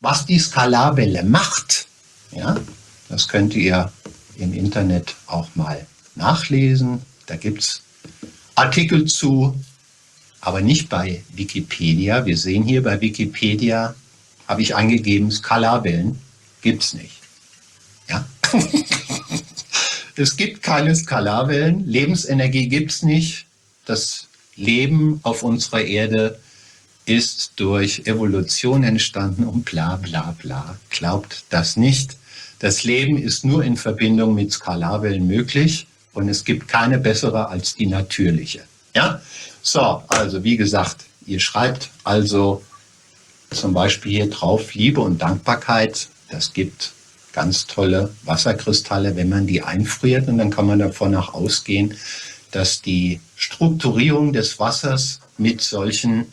Was die Skalarwelle macht, ja, das könnt ihr im Internet auch mal nachlesen. Da gibt es Artikel zu, aber nicht bei Wikipedia. Wir sehen hier bei Wikipedia, habe ich eingegeben, Skalarwellen gibt es nicht. Ja? Es gibt keine Skalarwellen, Lebensenergie gibt es nicht. Das Leben auf unserer Erde ist durch Evolution entstanden und bla bla bla. Glaubt das nicht. Das Leben ist nur in Verbindung mit Skalarwellen möglich und es gibt keine bessere als die natürliche. Ja? So, also wie gesagt, ihr schreibt also zum Beispiel hier drauf Liebe und Dankbarkeit. Das gibt ganz tolle Wasserkristalle, wenn man die einfriert, und dann kann man davon auch ausgehen, dass die Strukturierung des Wassers mit solchen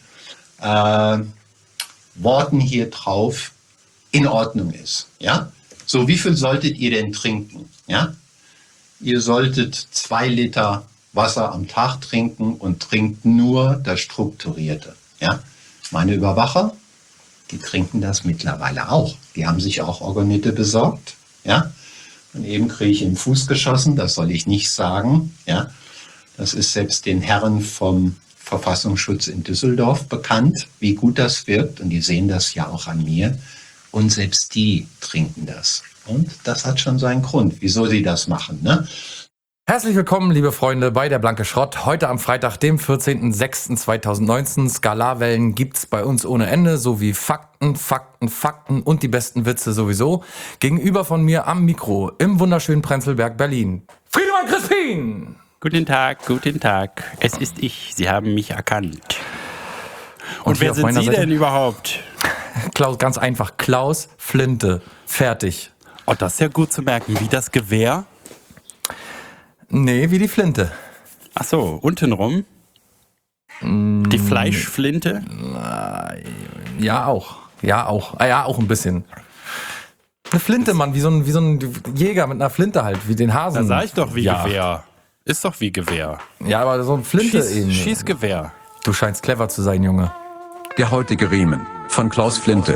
Worten hier drauf in Ordnung ist. Ja? So, wie viel solltet ihr denn trinken? Ja? Ihr solltet 2 Liter Wasser am Tag trinken und trinkt nur das Strukturierte. Ja? Meine Überwacher, die trinken das mittlerweile auch. Die haben sich auch Organite besorgt. Ja? Und eben kriege ich im Fuß geschossen, das soll ich nicht sagen. Ja? Das ist selbst den Herren vom Verfassungsschutz in Düsseldorf bekannt, wie gut das wirkt. Und die sehen das ja auch an mir. Und selbst die trinken das. Und das hat schon seinen Grund, wieso sie das machen. Ne? Herzlich willkommen, liebe Freunde, bei der Blanke Schrott. Heute am Freitag, dem 14.06.2019. Skalarwellen gibt's bei uns ohne Ende, sowie Fakten, Fakten, Fakten und die besten Witze sowieso. Gegenüber von mir am Mikro im wunderschönen Prenzlberg, Berlin, Friedemann Crispin. Guten Tag, guten Tag. Es ist ich. Sie haben mich erkannt. Und wer sind Sie denn überhaupt? Klaus, ganz einfach. Klaus Flinte. Fertig. Oh, das ist ja gut zu merken. Wie das Gewehr? Nee, wie die Flinte. Ach so, untenrum? Die Fleischflinte? Ja, auch. Ja, auch. Ja, auch ein bisschen. Eine Flinte, Mann. Wie so ein Jäger mit einer Flinte halt. Wie den Hasen. Da sag ich doch wie ja. Gewehr. Ist doch wie Gewehr. Ja, aber so ein Flinte eben. Schießgewehr. Du scheinst clever zu sein, Junge. Der heutige Riemen von Klaus Flinte.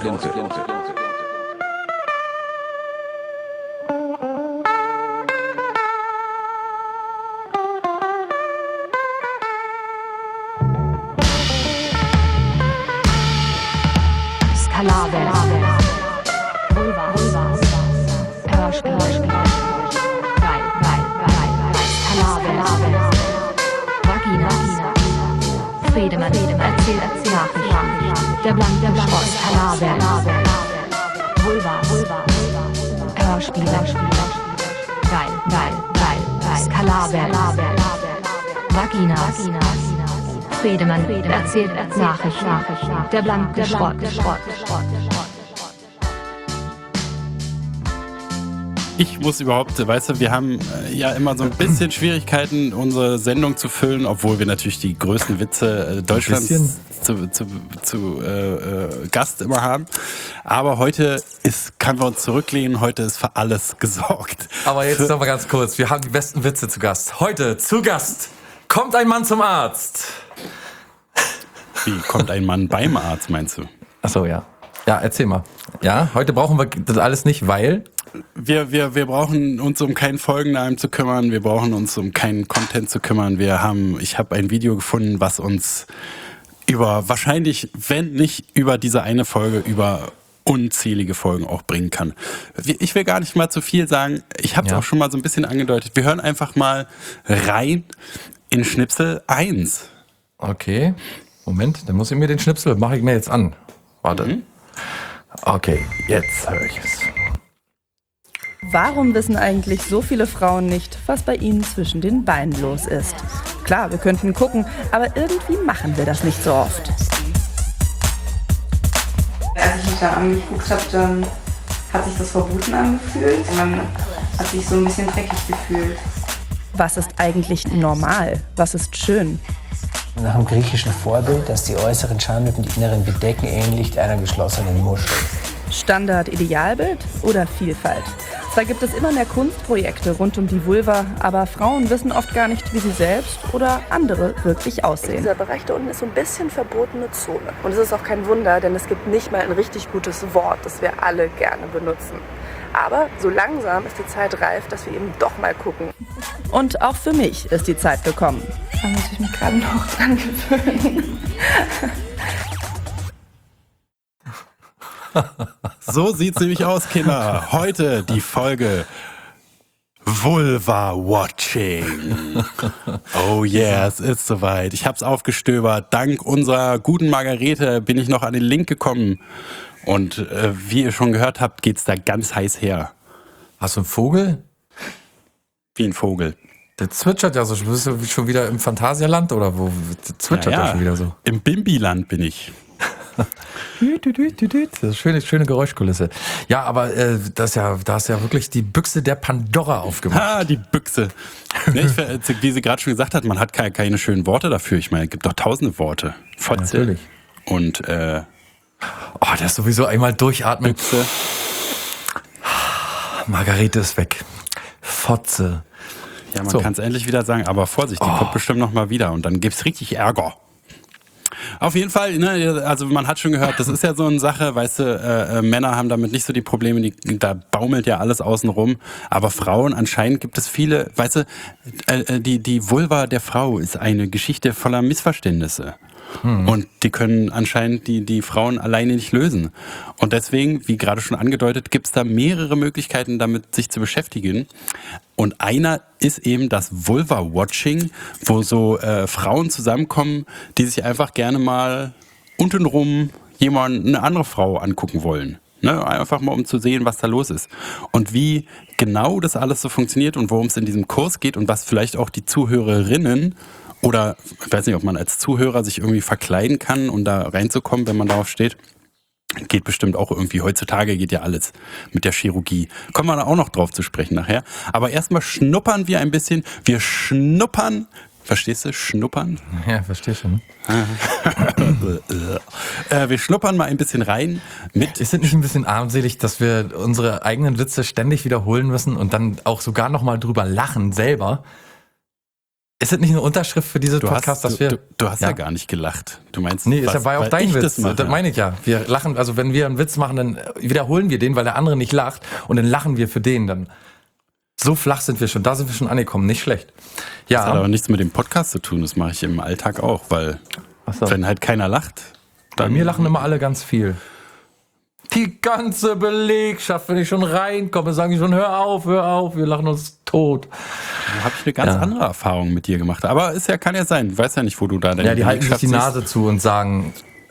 Skalarwellen. Vulva. Hörspiel. Skalarwellen. Vagina. Friedemann erzählt Nachrichten. Der blanke Schrott. Skalarwellen. Vulva. Hörspiel. Geil. Skalarwellen. Vagina. Friedemann erzählt Nachrichten. Der blanke Schrott. Ich muss überhaupt, weißt du, wir haben ja immer so ein bisschen Schwierigkeiten, unsere Sendung zu füllen, obwohl wir natürlich die größten Witze Deutschlands zu Gast immer haben. Aber heute können wir uns zurücklehnen, heute ist für alles gesorgt. Aber jetzt noch mal ganz kurz, wir haben die besten Witze zu Gast. Heute zu Gast kommt ein Mann zum Arzt. Wie, kommt ein Mann beim Arzt, meinst du? Ach so, ja. Ja, erzähl mal. Ja, heute brauchen wir das alles nicht, weil... Wir brauchen uns um keinen Folgennamen zu kümmern, wir brauchen uns um keinen Content zu kümmern. Ich habe ein Video gefunden, was uns wahrscheinlich, wenn nicht über diese eine Folge, über unzählige Folgen auch bringen kann. Ich will gar nicht mal zu viel sagen, ich habe es auch schon mal so ein bisschen angedeutet. Wir hören einfach mal rein in Schnipsel 1. Okay, Moment, dann muss ich mir den Schnipsel, mache ich mir jetzt an. Warte. Okay, jetzt höre ich es. Warum wissen eigentlich so viele Frauen nicht, was bei ihnen zwischen den Beinen los ist? Klar, wir könnten gucken, aber irgendwie machen wir das nicht so oft. Als ich mich da angeguckt habe, dann hat sich das verboten angefühlt. Man hat sich so ein bisschen dreckig gefühlt. Was ist eigentlich normal? Was ist schön? Nach dem griechischen Vorbild, dass die äußeren Schamlippen die inneren bedecken, ähnlich einer geschlossenen Muschel. Standard-Idealbild oder Vielfalt? Zwar gibt es immer mehr Kunstprojekte rund um die Vulva, aber Frauen wissen oft gar nicht, wie sie selbst oder andere wirklich aussehen. Dieser Bereich da unten ist so ein bisschen verbotene Zone. Und es ist auch kein Wunder, denn es gibt nicht mal ein richtig gutes Wort, das wir alle gerne benutzen. Aber so langsam ist die Zeit reif, dass wir eben doch mal gucken. Und auch für mich ist die Zeit gekommen. Da muss ich mich gerade noch dran gewöhnen. So sieht's nämlich aus, Kinder. Heute die Folge Vulva Watching. Oh yeah, es ist soweit. Ich hab's aufgestöbert. Dank unserer guten Margarete bin ich noch an den Link gekommen. Und wie ihr schon gehört habt, geht's da ganz heiß her. Hast du einen Vogel? Wie ein Vogel. Der zwitschert ja so. Bist du schon wieder im Phantasialand oder wo? Der zwitschert ja schon wieder so. Im Bimbiland bin ich. Das ist eine schöne Geräuschkulisse. Ja, aber da hast ja wirklich die Büchse der Pandora aufgemacht. Ah, die Büchse. Ne, wie sie gerade schon gesagt hat, man hat keine schönen Worte dafür. Ich meine, es gibt doch tausende Worte. Fotze. Natürlich. Und oh, der ist sowieso einmal durchatmen. Büchse. Margarete ist weg. Fotze. Ja, man kann es endlich wieder sagen, aber Vorsicht, die kommt bestimmt noch mal wieder und dann gibt's richtig Ärger. Auf jeden Fall, ne, also man hat schon gehört, das ist ja so eine Sache, weißt du, Männer haben damit nicht so die Probleme, da baumelt ja alles außen rum, aber Frauen, anscheinend gibt es viele, weißt du, die Vulva der Frau ist eine Geschichte voller Missverständnisse. Und die können anscheinend die Frauen alleine nicht lösen. Und deswegen, wie gerade schon angedeutet, gibt es da mehrere Möglichkeiten, damit sich zu beschäftigen. Und einer ist eben das Vulva-Watching, wo so Frauen zusammenkommen, die sich einfach gerne mal untenrum eine andere Frau angucken wollen. Ne? Einfach mal, um zu sehen, was da los ist. Und wie genau das alles so funktioniert und worum es in diesem Kurs geht und was vielleicht auch die Zuhörerinnen oder ich weiß nicht, ob man als Zuhörer sich irgendwie verkleiden kann, um da reinzukommen, wenn man darauf steht. Geht bestimmt auch irgendwie. Heutzutage geht ja alles mit der Chirurgie. Kommen wir da auch noch drauf zu sprechen nachher. Aber erstmal schnuppern wir ein bisschen. Wir schnuppern. Verstehst du? Schnuppern? Ja, verstehe schon. Wir schnuppern mal ein bisschen rein mit. Ist es nicht ein bisschen armselig, dass wir unsere eigenen Witze ständig wiederholen müssen und dann auch sogar nochmal drüber lachen selber? Ist das nicht eine Unterschrift für diese Podcast, dass wir... Du hast ja gar nicht gelacht. Du meinst, nee, das war ja auch dein Witz. Das meine ich ja. Wir lachen, also wenn wir einen Witz machen, dann wiederholen wir den, weil der andere nicht lacht und dann lachen wir für den dann. So flach sind wir schon, da sind wir schon angekommen, nicht schlecht. Ja. Das hat aber nichts mit dem Podcast zu tun, das mache ich im Alltag auch, weil wenn halt keiner lacht... Bei mir lachen immer alle ganz viel. Die ganze Belegschaft, wenn ich schon reinkomme, sagen die schon, hör auf, wir lachen uns tot. Da habe ich eine ganz andere Erfahrung mit dir gemacht. Aber kann ja sein, ich weiß ja nicht, wo du da deine die halten sich die Nase zu und sagen,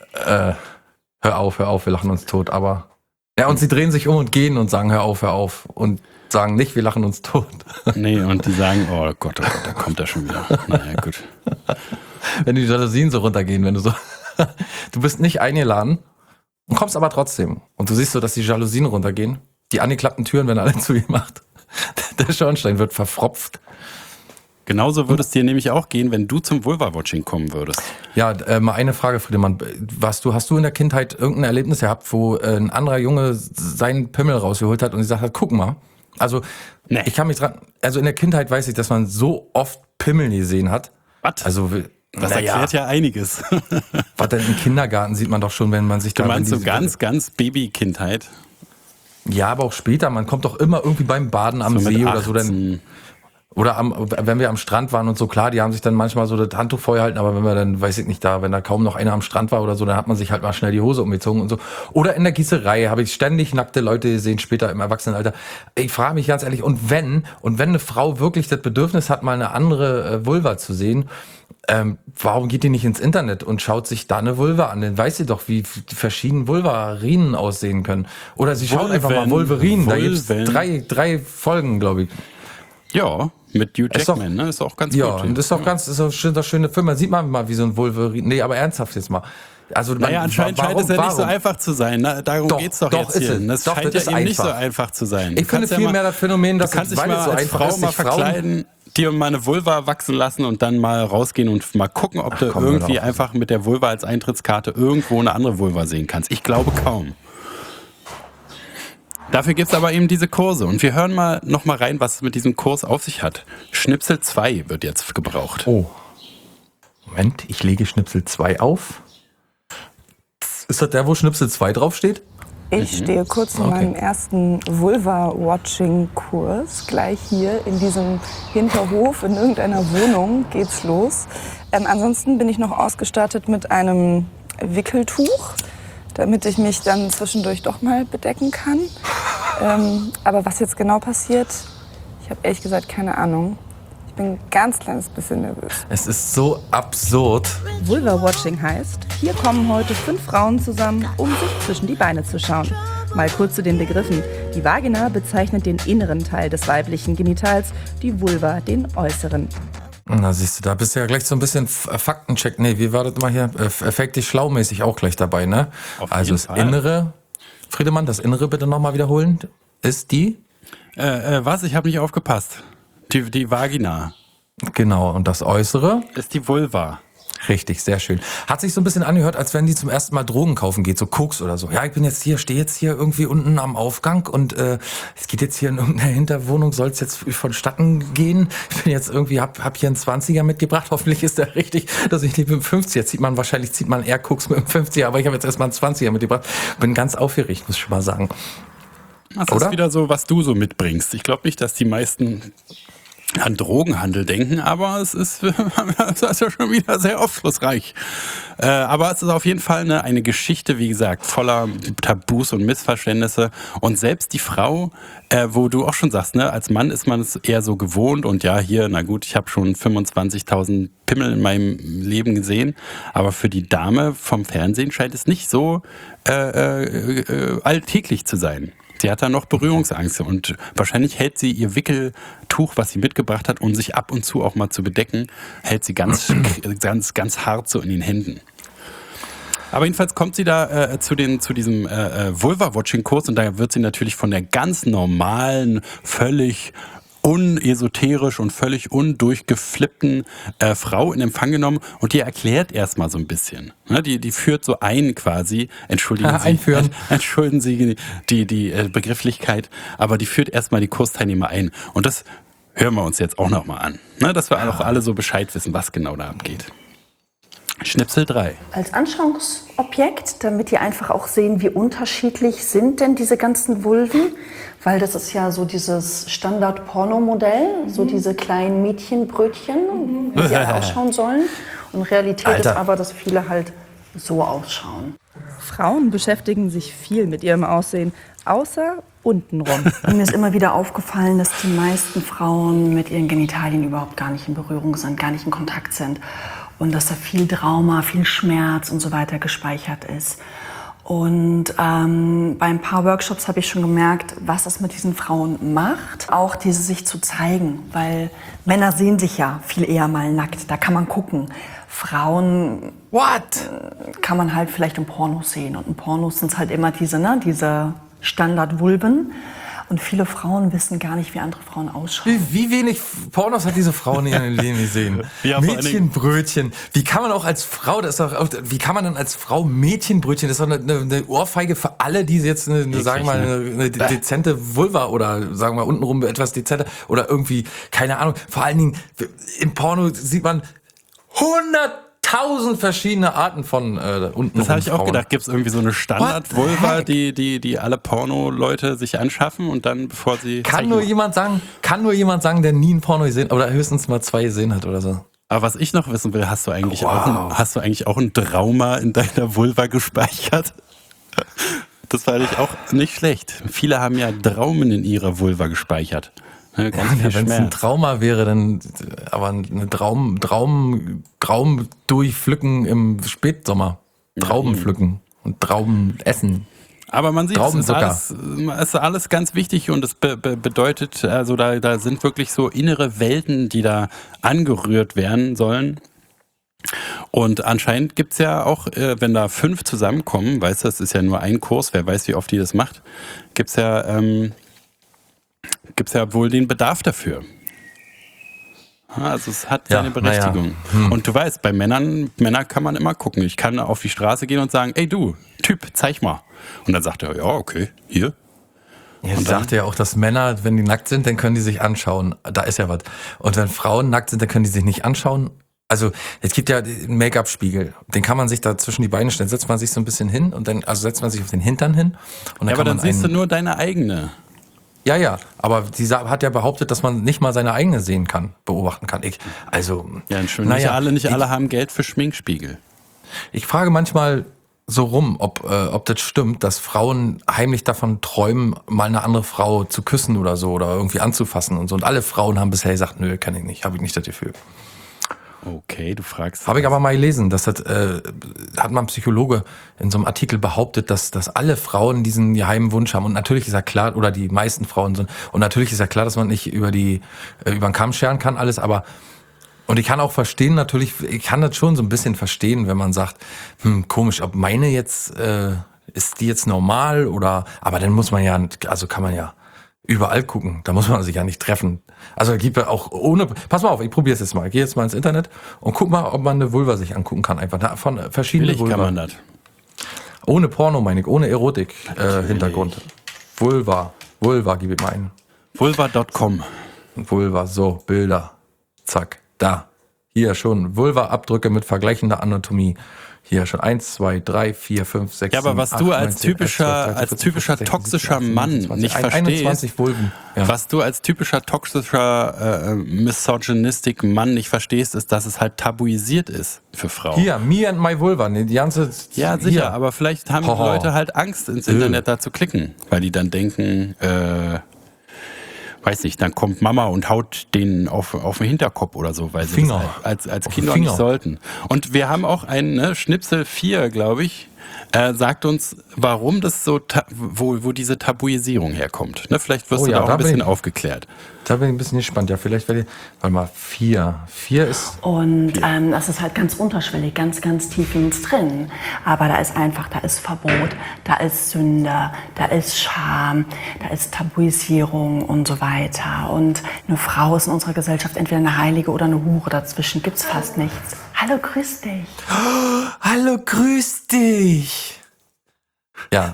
hör auf, wir lachen uns tot. Aber ja, und sie drehen sich um und gehen und sagen, hör auf und sagen nicht, wir lachen uns tot. Nee, und die sagen, oh Gott, da kommt er schon wieder. Naja, gut. Wenn die Jalousien so runtergehen, wenn du so, du bist nicht eingeladen und kommst aber trotzdem. Und du siehst so, dass die Jalousien runtergehen. Die angeklappten Türen werden alle zugemacht. Der Schornstein wird verfropft. Genauso würde es dir nämlich auch gehen, wenn du zum Vulva-Watching kommen würdest. Ja, mal eine Frage, Friedemann. Hast du in der Kindheit irgendein Erlebnis gehabt, wo ein anderer Junge seinen Pimmel rausgeholt hat und gesagt hat, guck mal. Also, nee. Ich kann mich dran, also in der Kindheit weiß ich, dass man so oft Pimmel gesehen hat. Was? Also, das erklärt ja einiges. Was denn im Kindergarten sieht man doch schon, wenn man sich da... Du meinst so ganz Babykindheit? Ja, aber auch später. Man kommt doch immer irgendwie beim Baden am so See oder so. Dann, oder wenn wir am Strand waren und so, klar, die haben sich dann manchmal so das Handtuch vorgehalten, aber wenn wir dann, weiß ich nicht, wenn da kaum noch einer am Strand war oder so, dann hat man sich halt mal schnell die Hose umgezogen und so. Oder in der Gießerei habe ich ständig nackte Leute gesehen, später im Erwachsenenalter. Ich frage mich ganz ehrlich, und wenn eine Frau wirklich das Bedürfnis hat, mal eine andere Vulva zu sehen, warum geht die nicht ins Internet und schaut sich da eine Vulva an? Dann weiß sie doch, wie die verschiedenen Vulvarinen aussehen können. Oder sie schaut einfach mal Wolverine. Da gibt es drei Folgen, glaube ich. Ja, mit Hugh Jackman, ne? Ist auch ganz gut. Ja, und das ist doch das schöne Film. Man sieht mal, wie so ein Wolverine. Nee, aber ernsthaft jetzt mal. Also, anscheinend scheint es ja nicht so einfach zu sein. Ne? Darum geht's doch jetzt hier. Das scheint ja eben nicht so einfach zu sein. Ich finde vielmehr das Phänomen, dass du kannst dich mal als Frau mal verkleiden, dir mal eine Vulva wachsen lassen und dann mal rausgehen und mal gucken, ob du irgendwie einfach mit der Vulva als Eintrittskarte irgendwo eine andere Vulva sehen kannst. Ich glaube kaum. Dafür gibt es aber eben diese Kurse. Und wir hören noch mal rein, was es mit diesem Kurs auf sich hat. Schnipsel 2 wird jetzt gebraucht. Oh. Moment, ich lege Schnipsel 2 auf. Ist das der, wo Schnipsel 2 draufsteht? Ich stehe kurz in meinem ersten Vulva-Watching-Kurs. Gleich hier in diesem Hinterhof, in irgendeiner Wohnung geht's los. Ansonsten bin ich noch ausgestattet mit einem Wickeltuch, damit ich mich dann zwischendurch doch mal bedecken kann. Aber was jetzt genau passiert, ich habe ehrlich gesagt keine Ahnung. Ich bin ein ganz kleines bisschen nervös. Es ist so absurd. Vulva-Watching heißt, hier kommen heute 5 Frauen zusammen, um sich zwischen die Beine zu schauen. Mal kurz zu den Begriffen. Die Vagina bezeichnet den inneren Teil des weiblichen Genitals, die Vulva den äußeren. Na siehst du, da bist du ja gleich so ein bisschen Faktencheck. Nee, wie war das mal hier? Effekt dich schlaumäßig auch gleich dabei, ne? Also das Fall. Innere, Friedemann, das Innere bitte nochmal wiederholen, ist die? Was? Ich habe nicht aufgepasst. Die Vagina. Genau, und das Äußere? Ist die Vulva. Richtig, sehr schön. Hat sich so ein bisschen angehört, als wenn die zum ersten Mal Drogen kaufen geht, so Koks oder so. Ja, ich bin jetzt hier, stehe jetzt hier irgendwie unten am Aufgang und es geht jetzt hier in irgendeiner Hinterwohnung, soll es jetzt vonstatten gehen. Ich bin jetzt irgendwie, hab hier einen 20er mitgebracht, hoffentlich ist der richtig, dass ich nicht mit dem 50er, wahrscheinlich zieht man eher Koks mit dem 50er, aber ich habe jetzt erstmal einen 20er mitgebracht. Bin ganz aufgeregt, muss ich schon mal sagen. Das Oder? ist wieder so, was du so mitbringst. Ich glaube nicht, dass die meisten an Drogenhandel denken, aber es ist ja schon wieder sehr aufschlussreich. Aber es ist auf jeden Fall eine Geschichte, wie gesagt, voller Tabus und Missverständnisse. Und selbst die Frau, wo du auch schon sagst, ne, als Mann ist man es eher so gewohnt und ja, hier, na gut, ich habe schon 25.000 Pimmel in meinem Leben gesehen, aber für die Dame vom Fernsehen scheint es nicht so alltäglich zu sein. Sie hat da noch Berührungsangst und wahrscheinlich hält sie ihr Wickeltuch, was sie mitgebracht hat, um sich ab und zu auch mal zu bedecken, hält sie ganz hart so in den Händen. Aber jedenfalls kommt sie da zu diesem Vulva-Watching-Kurs und da wird sie natürlich von der ganz normalen, völlig unesoterisch und völlig undurchgeflippten Frau in Empfang genommen und die erklärt erstmal so ein bisschen. Ne, die führt so ein quasi, entschuldigen Sie die Begrifflichkeit, aber die führt erstmal die Kursteilnehmer ein. Und das hören wir uns jetzt auch nochmal an. Ne, dass wir auch alle so Bescheid wissen, was genau da abgeht. Schnipsel 3. Als Anschauungsobjekt, damit ihr einfach auch sehen, wie unterschiedlich sind denn diese ganzen Vulven. Weil das ist ja so dieses Standard-Porno-Modell, so diese kleinen Mädchenbrötchen, wie sie ausschauen sollen. Und Realität ist aber, dass viele halt so ausschauen. Frauen beschäftigen sich viel mit ihrem Aussehen, außer untenrum. Und mir ist immer wieder aufgefallen, dass die meisten Frauen mit ihren Genitalien überhaupt gar nicht in Berührung sind, gar nicht in Kontakt sind. Und dass da viel Trauma, viel Schmerz und so weiter gespeichert ist. Und bei ein paar Workshops habe ich schon gemerkt, was das mit diesen Frauen macht. Auch diese sich zu zeigen, weil Männer sehen sich ja viel eher mal nackt, da kann man gucken. Frauen kann man halt vielleicht im Pornos sehen. Und in Pornos sind es halt immer diese Standard-Vulven. Und viele Frauen wissen gar nicht, wie andere Frauen ausschauen. Wie wenig Pornos hat diese Frau in ihrem Leben gesehen? Ja, Mädchenbrötchen. Wie kann man auch als Frau, wie kann man dann als Frau Mädchenbrötchen, das ist doch eine Ohrfeige für alle, die jetzt sagen wir mal, eine dezente Vulva oder sagen wir untenrum etwas dezenter oder irgendwie, keine Ahnung. Vor allen Dingen, im Porno sieht man 100.000 verschiedene Arten von unten. Das habe ich auch gedacht. Gibt es irgendwie so eine Standard-Vulva, die alle Porno-Leute sich anschaffen und dann, bevor sie... Kann nur jemand sagen, der nie ein Porno gesehen oder höchstens mal 2 gesehen hat oder so. Aber was ich noch wissen will, hast du eigentlich auch ein Trauma in deiner Vulva gespeichert? Das fand ich auch nicht schlecht. Viele haben ja Traumen in ihrer Vulva gespeichert. Ganz viel wenn es ein Trauma wäre, dann aber eine Traum durchpflücken im Spätsommer. Trauben pflücken und Trauben essen. Aber man sieht, es ist alles ganz wichtig und es bedeutet, also da sind wirklich so innere Welten, die da angerührt werden sollen. Und anscheinend gibt's ja auch, wenn da 5 zusammenkommen, weißt du, das ist ja nur ein Kurs, wer weiß, wie oft die das macht, gibt's ja wohl den Bedarf dafür. Also es hat seine Berechtigung. Ja. Und du weißt, bei Männer kann man immer gucken. Ich kann auf die Straße gehen und sagen, ey du, Typ, zeig mal. Und dann sagt er, ja, okay, hier. Ja, sie sagte ja auch, dass Männer, wenn die nackt sind, dann können die sich anschauen. Da ist ja was. Und wenn Frauen nackt sind, dann können die sich nicht anschauen. Also es gibt ja einen Make-up-Spiegel. Den kann man sich da zwischen die Beine stellen. Setzt man sich so ein bisschen hin und dann, also setzt man sich auf den Hintern hin. Und dann aber dann siehst du nur deine eigene. Ja, aber sie hat ja behauptet, dass man nicht mal seine eigene sehen kann, beobachten kann. Nicht alle haben Geld für Schminkspiegel. Ich frage manchmal so rum, ob das stimmt, dass Frauen heimlich davon träumen, mal eine andere Frau zu küssen oder so oder irgendwie anzufassen und so. Und alle Frauen haben bisher gesagt, nö, kann ich nicht, habe ich nicht das Gefühl. Okay, du fragst. Habe ich aber mal gelesen, das hat mal ein Psychologe in so einem Artikel behauptet, dass alle Frauen diesen geheimen Wunsch haben. Und natürlich ist ja klar, oder die meisten Frauen sind, und natürlich ist ja klar, dass man nicht über den Kamm scheren kann, alles, aber, und ich kann auch verstehen, natürlich, ich kann das schon so ein bisschen verstehen, wenn man sagt, komisch, ob meine jetzt, ist die jetzt normal oder, aber dann muss man ja, also kann man ja überall gucken, da muss man sich ja nicht treffen. Also gibt ja auch ohne, pass mal auf, ich probiere es jetzt mal. Ich gehe jetzt mal ins Internet und guck mal, ob man eine Vulva sich angucken kann. Einfach von verschiedenen Vulva. Kann man das. Ohne Porno meine ich, ohne Erotik-Hintergrund. Vulva gebe ich mal ein. Vulva.com. Vulva, so, Bilder. Zack, da. Hier schon, Vulva-Abdrücke mit vergleichender Anatomie. Hier schon 1, 2, 3, 4, 5, 6, 7, 8, 9, 10, Ja, aber was du als typischer toxischer Mann nicht verstehst, was du als typischer toxischer misogynistic Mann nicht verstehst, ist, dass es halt tabuisiert ist für Frauen. Hier, me and my vulva, ne, die ganze... Ja, sicher, hier. Aber vielleicht haben die Leute halt Angst, ins Internet da zu klicken, weil die dann denken, weiß nicht, dann kommt Mama und haut den auf den Hinterkopf oder so, weil sie das als Kinder nicht sollten. Und wir haben auch einen, Schnipsel 4, glaube ich, sagt uns, warum das so, wo diese Tabuisierung herkommt. Ne, vielleicht wirst du da auch ein bisschen aufgeklärt. Da bin ich ein bisschen gespannt. Ja, vielleicht werde ich, warte mal, 4 ist... Und das ist halt ganz unterschwellig, ganz, ganz tief in uns drin. Aber da ist Verbot, da ist Sünde, da ist Scham, da ist Tabuisierung und so weiter. Und eine Frau ist in unserer Gesellschaft entweder eine Heilige oder eine Hure. Dazwischen gibt's fast nichts. Hallo, grüß dich. Hallo, grüß dich. Ja.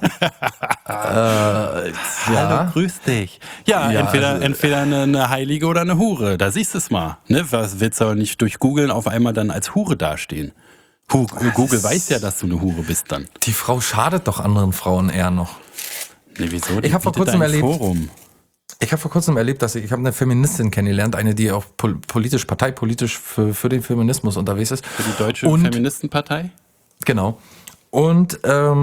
Hallo, grüß dich. Ja, entweder eine Heilige oder eine Hure. Da siehst du es mal. Ne? Was willst du aber nicht durch Googeln auf einmal dann als Hure dastehen? Google weiß ja, dass du eine Hure bist dann. Die Frau schadet doch anderen Frauen eher noch. Nee, wieso? Ich habe vor kurzem erlebt, dass ich habe eine Feministin kennengelernt, eine, die auch parteipolitisch für den Feminismus unterwegs ist. Für die Deutsche Feministenpartei? Genau. Und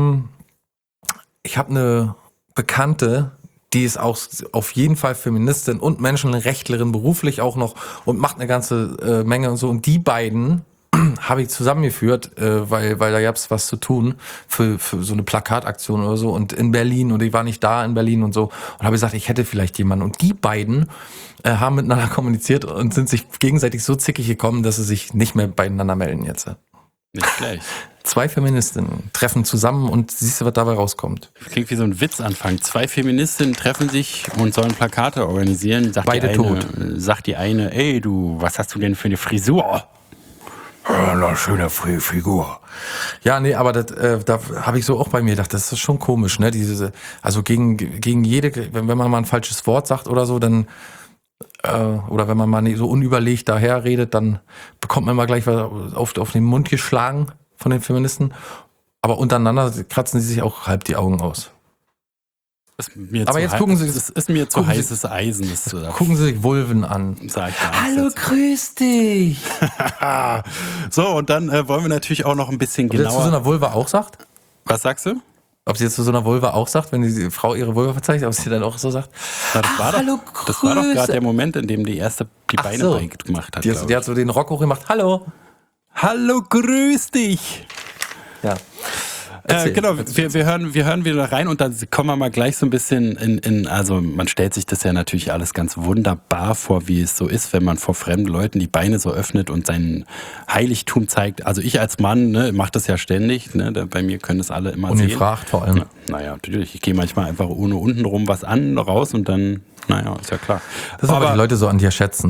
ich habe eine Bekannte, die ist auch auf jeden Fall Feministin und Menschenrechtlerin, beruflich auch noch und macht eine ganze Menge und so. Und die beiden habe ich zusammengeführt, weil da gab es was zu tun für so eine Plakataktion oder so und in Berlin und ich war nicht da in Berlin und so und habe gesagt, ich hätte vielleicht jemanden und die beiden haben miteinander kommuniziert und sind sich gegenseitig so zickig gekommen, dass sie sich nicht mehr beieinander melden jetzt. Nicht gleich. 2 Feministinnen treffen zusammen und siehst du, was dabei rauskommt. Klingt wie so ein Witzanfang. 2 Feministinnen treffen sich und sollen Plakate organisieren. Sagt die eine, ey du, was hast du denn für eine Frisur? Eine schöne Figur. Ja, nee, aber da habe ich so auch bei mir gedacht, das ist schon komisch, ne? Also gegen jede, wenn man mal ein falsches Wort sagt oder so, dann oder wenn man mal so unüberlegt daher redet, dann bekommt man mal gleich was auf den Mund geschlagen von den Feministen. Aber untereinander kratzen sie sich auch halb die Augen aus. Aber jetzt gucken Sie, das ist mir zu heißes Eisen. Gucken Sie sich Vulven an. Hallo, grüß dich. So, und dann wollen wir natürlich auch noch ein bisschen genauer. Ob sie jetzt zu so einer Vulva auch sagt? Was sagst du? Ob sie jetzt zu so einer Vulva auch sagt, wenn die Frau ihre Vulva verzeichnet, ob sie dann auch so sagt? Na, das war doch gerade der Moment, in dem die erste die Beine breit gemacht hat. Die hat so den Rock hochgemacht. Hallo. Hallo, grüß dich. Ja. Genau, wir hören wieder rein und dann kommen wir mal gleich so ein bisschen also man stellt sich das ja natürlich alles ganz wunderbar vor, wie es so ist, wenn man vor fremden Leuten die Beine so öffnet und sein Heiligtum zeigt. Also ich als Mann, mache das ja ständig, bei mir können es alle immer sehen. Ungefragt vor allem. Naja, natürlich, ich gehe manchmal einfach ohne untenrum was raus und dann, naja, ist ja klar. Das ist aber die Leute so an dir schätzen.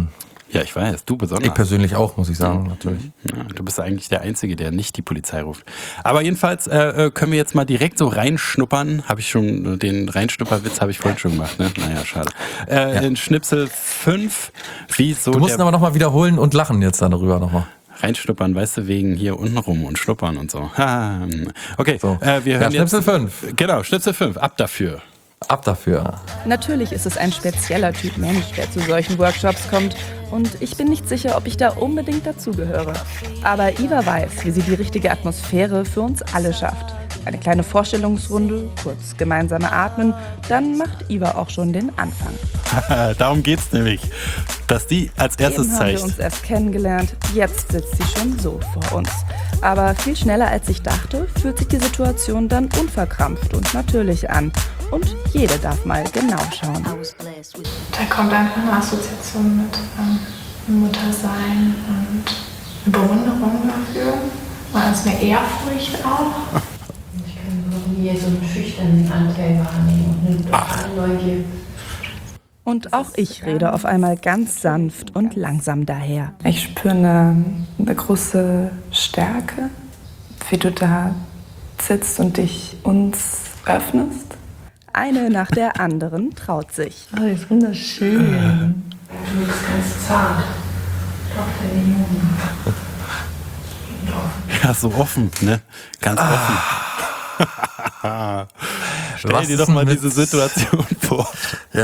Ja, ich weiß, du besonders. Ich persönlich auch, muss ich sagen, natürlich. Ja, du bist eigentlich der Einzige, der nicht die Polizei ruft. Aber jedenfalls können wir jetzt mal direkt so reinschnuppern. Habe ich schon, den Reinschnupperwitz habe ich vorhin schon gemacht, ne? Naja, schade. In Schnipsel 5, wie so Du musst ihn aber nochmal wiederholen und lachen jetzt darüber nochmal. Reinschnuppern, weißt du, wegen hier unten rum und schnuppern und so. Okay, So. wir hören Schnipsel jetzt... 5. Genau, Schnipsel 5, ab dafür. Ab dafür. Natürlich ist es ein spezieller Typ Mensch, der zu solchen Workshops kommt. Und ich bin nicht sicher, ob ich da unbedingt dazugehöre. Aber Iva weiß, wie sie die richtige Atmosphäre für uns alle schafft. Eine kleine Vorstellungsrunde, kurz gemeinsame Atmen, dann macht Iva auch schon den Anfang. Darum geht's nämlich, dass die als erstes Eben haben wir zeigt. uns erst kennengelernt, jetzt sitzt sie schon so vor uns. Aber viel schneller als ich dachte, fühlt sich die Situation dann unverkrampft und natürlich an. Und jede darf mal genau schauen. Da kommt einfach eine Assoziation mit Muttersein und eine Bewunderung dafür. Mal ist eine Ehrfurcht auch. Ich kann hier so einen schüchternen Anteil wahrnehmen und eine totale Neugier. Und auch ich rede auf einmal ganz sanft und langsam daher. Ich spüre eine große Stärke, wie du da sitzt und dich uns öffnest. Eine nach der anderen traut sich. Oh, das ist wunderschön. Du bist ganz zart. Doch, deine Jungen. Ja, so offen, ne? Ganz offen. Stell dir doch mal diese Situation vor. Ja,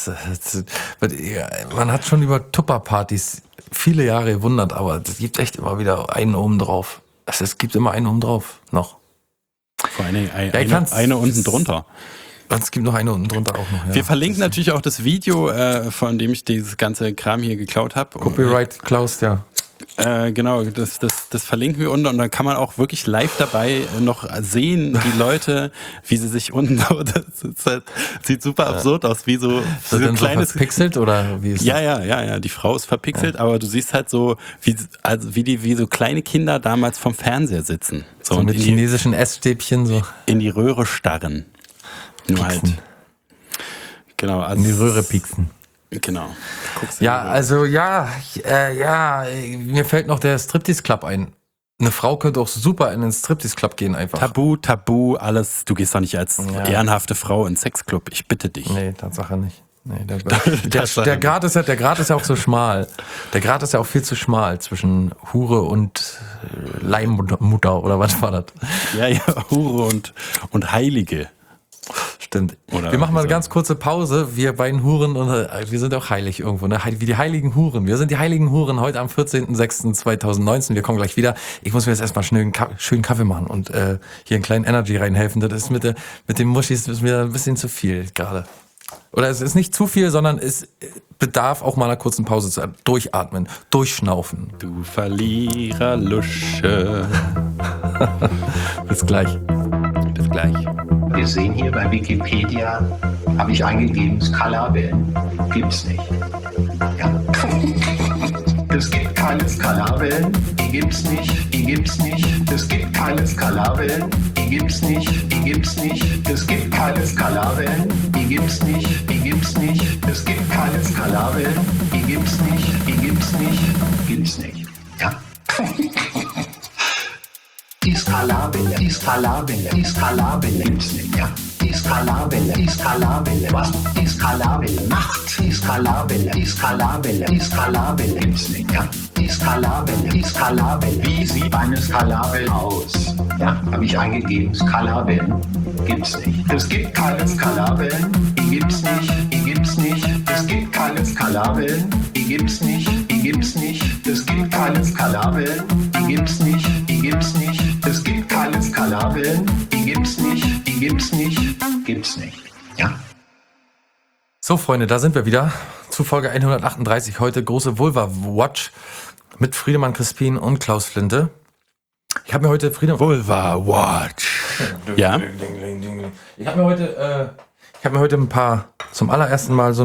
man hat schon über Tupperpartys viele Jahre gewundert, aber es gibt echt immer wieder einen oben drauf. Es gibt immer einen oben drauf, noch. Vor allen Dingen eine unten drunter. Es gibt noch eine unten drunter auch noch. Ja. Wir verlinken natürlich auch das Video, von dem ich dieses ganze Kram hier geklaut habe. Copyright Klaus, ja. Genau, das verlinken wir unten und dann kann man auch wirklich live dabei noch sehen, die Leute, wie sie sich unten so, sieht super absurd aus, wie so ein kleines... So verpixelt oder wie ist das? Ja, die Frau ist verpixelt, aber du siehst halt so, wie so kleine Kinder damals vom Fernseher sitzen. So mit chinesischen Essstäbchen so. In die Röhre starren. Nur halt. Genau, also in die Röhre pieksen. Genau. Ja, also mir fällt noch der Striptease Club ein. Eine Frau könnte auch super in den Striptease Club gehen einfach. Tabu, alles. Du gehst doch nicht als ehrenhafte Frau in den Sexclub. Ich bitte dich. Nee, Tatsache nicht. Nee, der Grat ist ja auch so schmal. Der Grat ist ja auch viel zu schmal zwischen Hure und Leihmutter oder was war das? Ja, Hure und Heilige. Stimmt. Wir machen mal eine ganz kurze Pause. Wir beiden Huren, und wir sind auch heilig irgendwo, ne? Wie die heiligen Huren. Wir sind die heiligen Huren heute am 14.06.2019. Wir kommen gleich wieder. Ich muss mir jetzt erstmal schnell einen schönen Kaffee machen und hier einen kleinen Energy reinhelfen. Das ist mit den Muschis ist mir ein bisschen zu viel gerade. Oder es ist nicht zu viel, sondern es bedarf auch mal einer kurzen Pause zu durchatmen, durchschnaufen. Du Verlierer Lusche. Bis gleich. Bis gleich. Wir sehen hier bei Wikipedia, habe ich eingegeben, Skalarwellen. Gibt's nicht. Ja. Es gibt keine Skalarwellen, die gibt's nicht, die gibt's nicht. Es gibt keine Skalarwellen, die gibt's nicht, die gibt's nicht. Es gibt keine Skalarwellen, die gibt's nicht, die gibt's nicht. Es gibt keine Skalarwellen, die gibt's nicht, die gibt's nicht, gibt's nicht. Ja. Die Skalarwelle, die Skalarwelle, die Skalarwelle gibt's nicht, ja. Die Skalarwelle, was die Skalarwelle macht. Die Skalarwelle, gibt's nicht, ja. Die Skalarwelle, wie sieht eine Skalarwelle aus? Ja, habe ich eingegeben, Skalarwellen gibt's nicht. Es gibt keine Skalarwellen, die gibt's nicht, die gibt's nicht. Es gibt keine Skalarwellen, die gibt's nicht, die gibt's nicht. Es gibt keine Skalarwellen, die gibt's nicht, die gibt's nicht. Es gibt keine Skalarwellen, die gibt's nicht, die gibt's nicht, gibt's nicht. Ja. So, Freunde, da sind wir wieder zu Folge 138. Heute große Vulva-Watch mit Friedemann Crispin und Klaus Flinte. Ich habe mir heute Vulva-Watch. Ja? Ich habe mir heute ein paar, zum allerersten Mal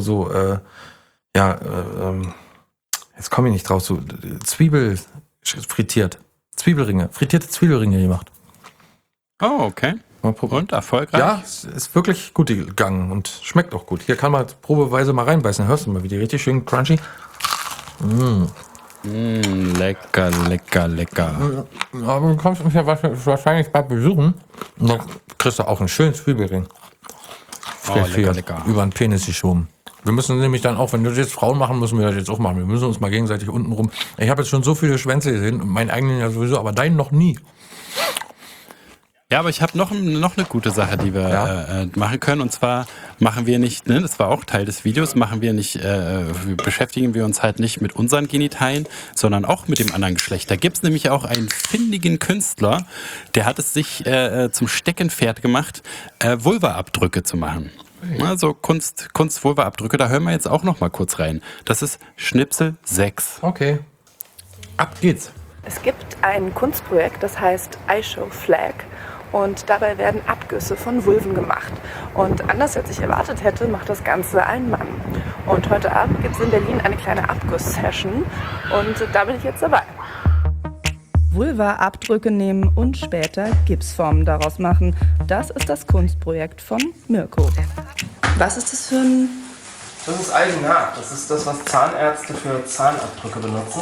jetzt komme ich nicht drauf, so Zwiebel frittiert. Frittierte Zwiebelringe gemacht. Oh, okay. Und erfolgreich? Ja, es ist wirklich gut gegangen und schmeckt auch gut. Hier kann man probeweise mal reinbeißen. Hörst du mal, wie die richtig schön crunchy. Lecker, lecker, lecker. Aber du kommst mich ja wahrscheinlich bald besuchen. Und dann kriegst du auch einen schönen Zwiebelring. Lecker, lecker. Über den Penis geschoben. Wir müssen nämlich dann auch, wenn das jetzt Frauen machen, müssen wir das jetzt auch machen. Wir müssen uns mal gegenseitig unten rum. Ich habe jetzt schon so viele Schwänze gesehen, meinen eigenen ja sowieso, aber deinen noch nie. Ja, aber ich habe noch eine gute Sache, die wir machen können. Und zwar machen wir nicht, ne, das war auch Teil des Videos, beschäftigen wir uns halt nicht mit unseren Genitalien, sondern auch mit dem anderen Geschlecht. Da gibt's nämlich auch einen findigen Künstler, der hat es sich zum Steckenpferd gemacht, Vulva-Abdrücke zu machen. Also Kunst-Vulva-Abdrücke, da hören wir jetzt auch noch mal kurz rein. Das ist Schnipsel 6. Okay. Ab geht's. Es gibt ein Kunstprojekt, das heißt I Show Flag. Und dabei werden Abgüsse von Vulven gemacht. Und anders als ich erwartet hätte, macht das Ganze ein Mann. Und heute Abend gibt es in Berlin eine kleine Abguss-Session. Und da bin ich jetzt dabei. Vulva-Abdrücke nehmen und später Gipsformen daraus machen. Das ist das Kunstprojekt von Mirko. Was ist das für ein... Das ist Alginat. Das ist das, was Zahnärzte für Zahnabdrücke benutzen.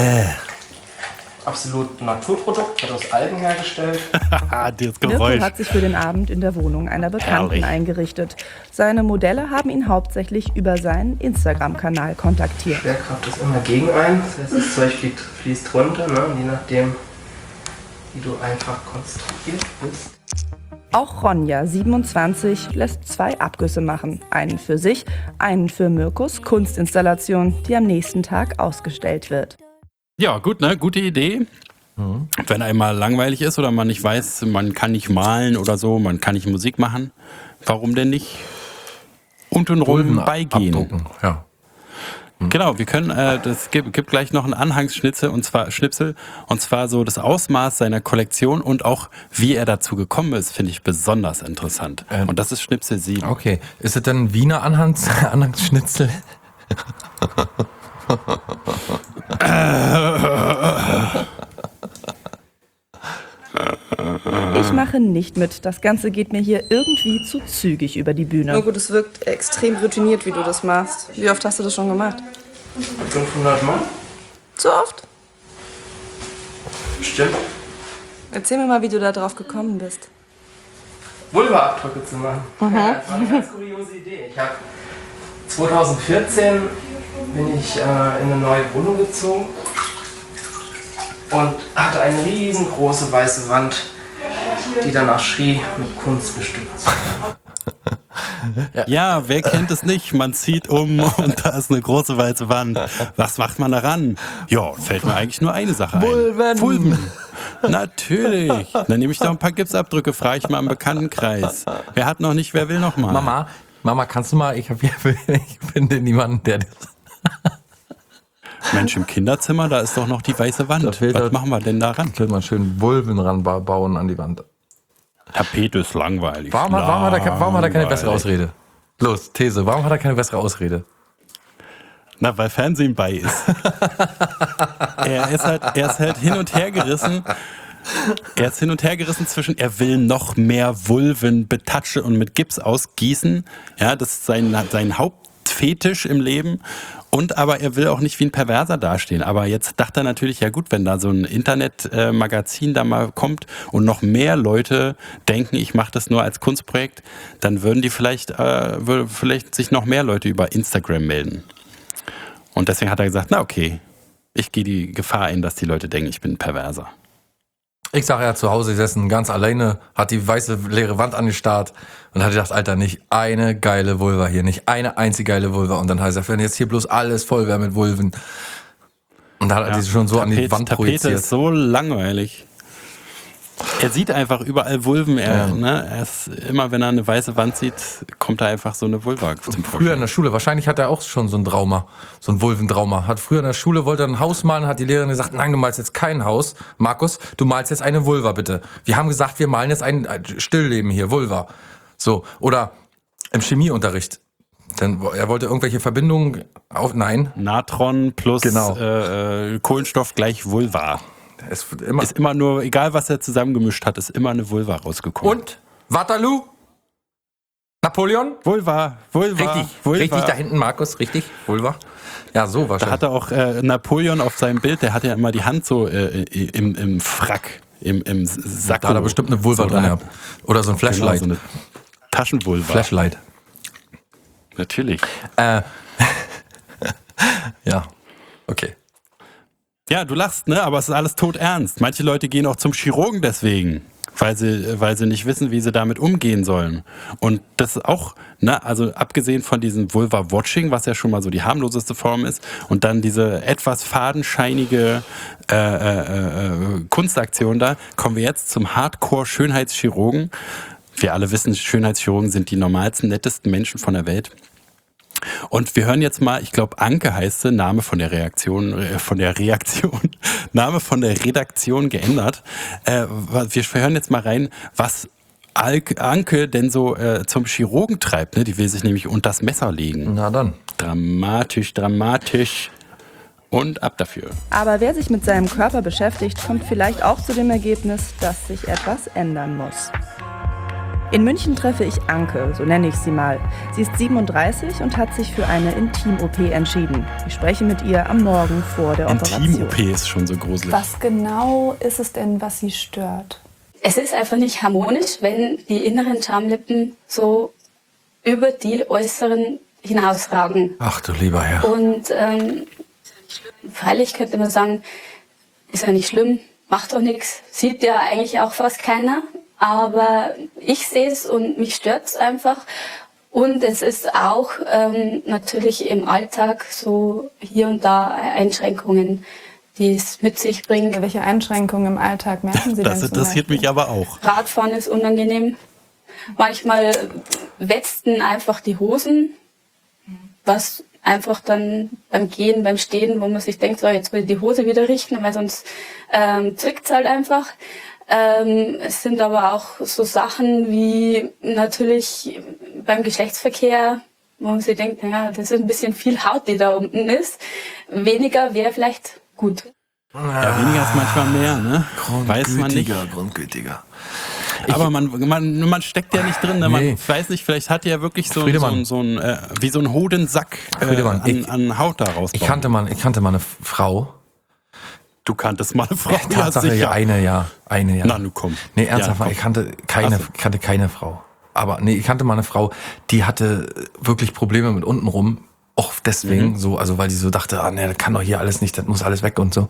Absolut Naturprodukt, wird aus Algen hergestellt. Mirko hat sich für den Abend in der Wohnung einer Bekannten eingerichtet. Seine Modelle haben ihn hauptsächlich über seinen Instagram-Kanal kontaktiert. Schwerkraft ist immer gegen einen, das heißt, das Zeug fließt runter, ne? Je nachdem, wie du einfach konstruiert bist. Auch Ronja, 27, lässt 2 Abgüsse machen. Einen für sich, einen für Mirkos Kunstinstallation, die am nächsten Tag ausgestellt wird. Ja, gut, ne? Gute Idee. Wenn einmal langweilig ist oder man nicht weiß, man kann nicht malen oder so, man kann nicht Musik machen, warum denn nicht untenrum beigehen? Abdrucken, ja. Genau, wir können, das gibt gleich noch einen Anhangsschnipsel und zwar so das Ausmaß seiner Kollektion und auch wie er dazu gekommen ist, finde ich besonders interessant. Und das ist Schnipsel 7. Okay, ist es denn Wiener Anhangsschnitzel? Ich mache nicht mit. Das Ganze geht mir hier irgendwie zu zügig über die Bühne. Na gut, es wirkt extrem routiniert, wie du das machst. Wie oft hast du das schon gemacht? 500 Mal. Zu oft? Stimmt. Erzähl mir mal, wie du da drauf gekommen bist. Vulva-Abdrücke zu machen. Ja, das war eine ganz kuriose Idee. 2014 bin ich in eine neue Wohnung gezogen und hatte eine riesengroße weiße Wand, die danach schrie, mit Kunst bestückt. Ja, wer kennt es nicht? Man zieht um und da ist eine große weiße Wand. Was macht man daran? Ja, fällt mir eigentlich nur eine Sache ein. Vulven. Natürlich. Dann nehme ich doch ein paar Gipsabdrücke, frage ich mal im Bekanntenkreis. Wer hat noch nicht, wer will noch mal? Mama, kannst du mal, ich finde niemanden, der das... Mensch, im Kinderzimmer, da ist doch noch die weiße Wand. Was machen wir denn da ran? Da will man schön Vulven ranbauen an die Wand. Tapete ist langweilig. Warum hat er keine bessere Ausrede? Los, These, warum hat er keine bessere Ausrede? Na, weil Fernsehen bei ist. Er ist halt hin und her gerissen. Er ist hin und her gerissen zwischen, er will noch mehr Vulven betatschen und mit Gips ausgießen. Ja, das ist sein Hauptfetisch im Leben. Und aber er will auch nicht wie ein Perverser dastehen. Aber jetzt dachte er natürlich, ja gut, wenn da so ein Internetmagazin da mal kommt und noch mehr Leute denken, ich mache das nur als Kunstprojekt, dann würden die vielleicht sich noch mehr Leute über Instagram melden. Und deswegen hat er gesagt, na okay, ich gehe die Gefahr ein, dass die Leute denken, ich bin ein Perverser. Ich sag, er hat zu Hause gesessen, ganz alleine, hat die weiße leere Wand angestarrt und hat gedacht, Alter, nicht eine geile Vulva hier, nicht eine einzige geile Vulva. Und dann heißt er, wenn jetzt hier bloß alles voll wäre mit Vulven. Und da hat er die schon so an die Wand projiziert. Tapete ist so langweilig. Er sieht einfach überall Vulven. Er ist immer, wenn er eine weiße Wand sieht, kommt da einfach so eine Vulva zum Vorschein. Früher in der Schule, wahrscheinlich hat er auch schon so ein Trauma, so ein Vulventrauma. Hat früher in der Schule, wollte er ein Haus malen, hat die Lehrerin gesagt, nein, du malst jetzt kein Haus. Markus, du malst jetzt eine Vulva, bitte. Wir haben gesagt, wir malen jetzt ein Stillleben hier, Vulva. So, oder im Chemieunterricht. Denn er wollte irgendwelche Verbindungen nein. Natron plus Kohlenstoff gleich Vulva. Ist immer nur, egal was er zusammengemischt hat, ist immer eine Vulva rausgekommen. Und? Waterloo? Napoleon? Vulva. Richtig da hinten, Markus, richtig? Vulva? Ja, so Da wahrscheinlich. hatte auch Napoleon auf seinem Bild, der hatte ja immer die Hand so im Frack, im Sack. Da hat er bestimmt eine Vulva drin gehabt. Oder so ein Flashlight. Genau, so eine Taschenvulva. Flashlight. Natürlich. Ja, okay. Ja, du lachst, ne? Aber es ist alles todernst. Manche Leute gehen auch zum Chirurgen deswegen, weil sie nicht wissen, wie sie damit umgehen sollen. Und das ist auch, ne, also abgesehen von diesem Vulva-Watching, was ja schon mal so die harmloseste Form ist, und dann diese etwas fadenscheinige Kunstaktion da, kommen wir jetzt zum Hardcore-Schönheitschirurgen. Wir alle wissen, Schönheitschirurgen sind die normalsten, nettesten Menschen von der Welt. Und wir hören jetzt mal, ich glaube Anke heißt sie, Name von der Redaktion geändert. Wir hören jetzt mal rein, was Anke denn so zum Chirurgen treibt. Ne? Die will sich nämlich unter das Messer legen. Na dann. Dramatisch. Und ab dafür. Aber wer sich mit seinem Körper beschäftigt, kommt vielleicht auch zu dem Ergebnis, dass sich etwas ändern muss. In München treffe ich Anke, so nenne ich sie mal. Sie ist 37 und hat sich für eine Intim-OP entschieden. Ich spreche mit ihr am Morgen vor der Operation. Intim-OP ist schon so gruselig. Was genau ist es denn, was Sie stört? Es ist einfach nicht harmonisch, wenn die inneren Schamlippen so über die äußeren hinausragen. Ach du lieber Herr. Und freilich könnte man sagen, ist ja nicht schlimm, macht doch nichts, sieht ja eigentlich auch fast keiner. Aber ich sehe es und mich stört es einfach. Und es ist auch natürlich im Alltag so hier und da Einschränkungen, die es mit sich bringt. Welche Einschränkungen im Alltag merken Sie denn? Das interessiert mich aber auch. Radfahren ist unangenehm. Manchmal wetzten einfach die Hosen, was einfach dann beim Gehen, beim Stehen, wo man sich denkt, so jetzt will ich die Hose wieder richten, weil sonst zwickt es halt einfach. Es sind aber auch so Sachen wie natürlich beim Geschlechtsverkehr, wo man sich denkt, naja, das ist ein bisschen viel Haut, die da unten ist. Weniger wäre vielleicht gut. Ja, weniger ist manchmal mehr, ne? Weiß man nicht. Grundgütiger. Aber man steckt ja nicht drin, ne? Man weiß nicht, vielleicht hat ja wirklich so ein Hodensack an Haut da raus. Ich kannte mal eine Frau. Du kanntest mal eine Frau? Tatsache, ja, eine, ja. Na, nu komm. Nee, ernsthaft, Ja, komm. ich kannte keine Frau. Aber nee, ich kannte mal eine Frau, die hatte wirklich Probleme mit untenrum. Auch deswegen so, also weil die so dachte, nee, das kann doch hier alles nicht, das muss alles weg und so.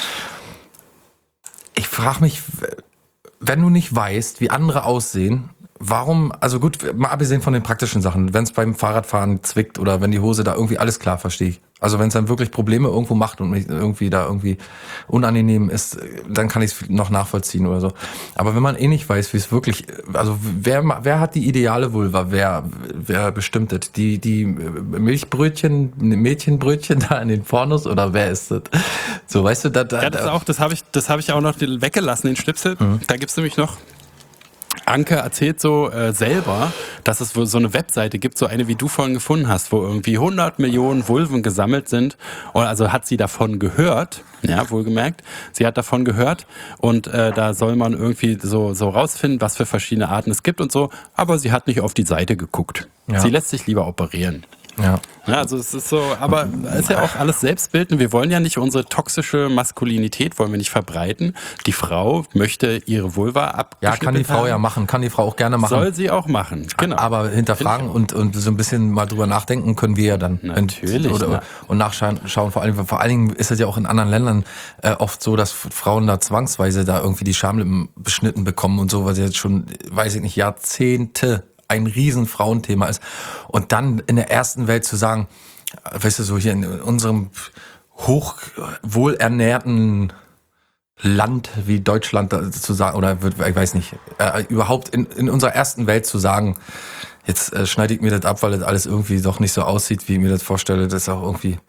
Ich frage mich, wenn du nicht weißt, wie andere aussehen, warum, also gut, mal abgesehen von den praktischen Sachen, wenn es beim Fahrradfahren zwickt oder wenn die Hose da irgendwie, alles klar, verstehe ich. Also wenn es dann wirklich Probleme irgendwo macht und mich irgendwie da irgendwie unangenehm ist, dann kann ich es noch nachvollziehen oder so. Aber wenn man nicht weiß, wie es wirklich, also wer hat die ideale Vulva, wer bestimmt das? Die Mädchenbrötchen da in den Pornos oder wer ist das? So, weißt du, das habe ich auch noch weggelassen, den Schnipsel. Da gibt's nämlich noch. Anke erzählt so selber, dass es so eine Webseite gibt, so eine, wie du vorhin gefunden hast, wo irgendwie 100 Millionen Vulven gesammelt sind. Also hat sie davon gehört, ja, wohlgemerkt. Sie hat davon gehört und da soll man irgendwie so rausfinden, was für verschiedene Arten es gibt und so. Aber sie hat nicht auf die Seite geguckt. Ja. Sie lässt sich lieber operieren. Ja. Ja, also es ist so, aber es ist ja auch alles Selbstbild und wir wollen ja nicht unsere toxische Maskulinität, wollen wir nicht verbreiten. Die Frau möchte ihre Vulva abgeschnitten Ja, kann die Frau ja machen, kann die Frau auch gerne machen. Soll sie auch machen, genau. Aber hinterfragen und so ein bisschen mal drüber nachdenken können wir ja dann. Natürlich. Und nachschauen, vor allen Dingen ist es ja auch in anderen Ländern oft so, dass Frauen da zwangsweise da irgendwie die Schamlippen beschnitten bekommen und so, weil sie jetzt schon, weiß ich nicht, Jahrzehnte ein riesen Frauenthema ist. Und dann in der ersten Welt zu sagen, weißt du, so hier in unserem hochwohlernährten Land wie Deutschland zu sagen, oder ich weiß nicht, überhaupt in unserer ersten Welt zu sagen, jetzt schneide ich mir das ab, weil das alles irgendwie doch nicht so aussieht, wie ich mir das vorstelle, das ist auch irgendwie,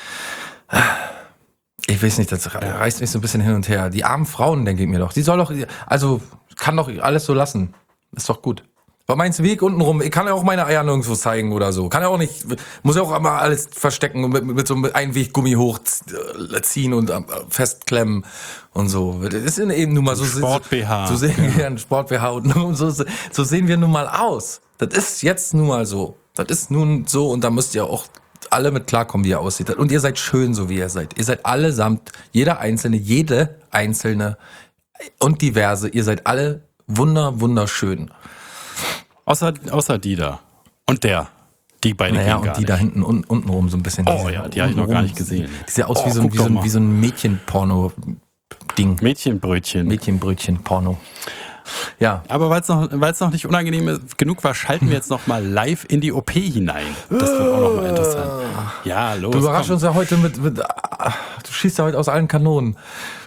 ich weiß nicht, das reißt mich so ein bisschen hin und her. Die armen Frauen, denke ich mir doch, die soll doch, also kann doch alles so lassen, ist doch gut. War meins Weg untenrum, ich kann ja auch meine Eier nirgendwo zeigen oder so. Kann ja auch nicht, muss ja auch immer alles verstecken und mit so einem Einweggummi hochziehen und festklemmen und so. Das ist eben nun mal so. Sport-BH. So sehen wir einen Sport-BH und so sehen wir nun mal aus. Das ist jetzt nun mal so. Das ist nun so und da müsst ihr auch alle mit klarkommen, wie ihr aussieht. Und ihr seid schön, so wie ihr seid. Ihr seid allesamt, jede einzelne und diverse. Ihr seid alle wunderschön. Außer die da. Und der. Die beiden naja, gehen gar und die nicht. da hinten untenrum so ein bisschen. Oh ja, die habe ich noch gar nicht gesehen. Die sieht aus wie so ein Mädchenporno-Ding. Mädchenbrötchen-Porno. Ja. Aber weil es noch nicht unangenehm genug war, schalten wir jetzt noch mal live in die OP hinein. Das wird auch noch mal interessant. Ja, los. Du überraschst uns ja heute mit du schießt ja heute aus allen Kanonen.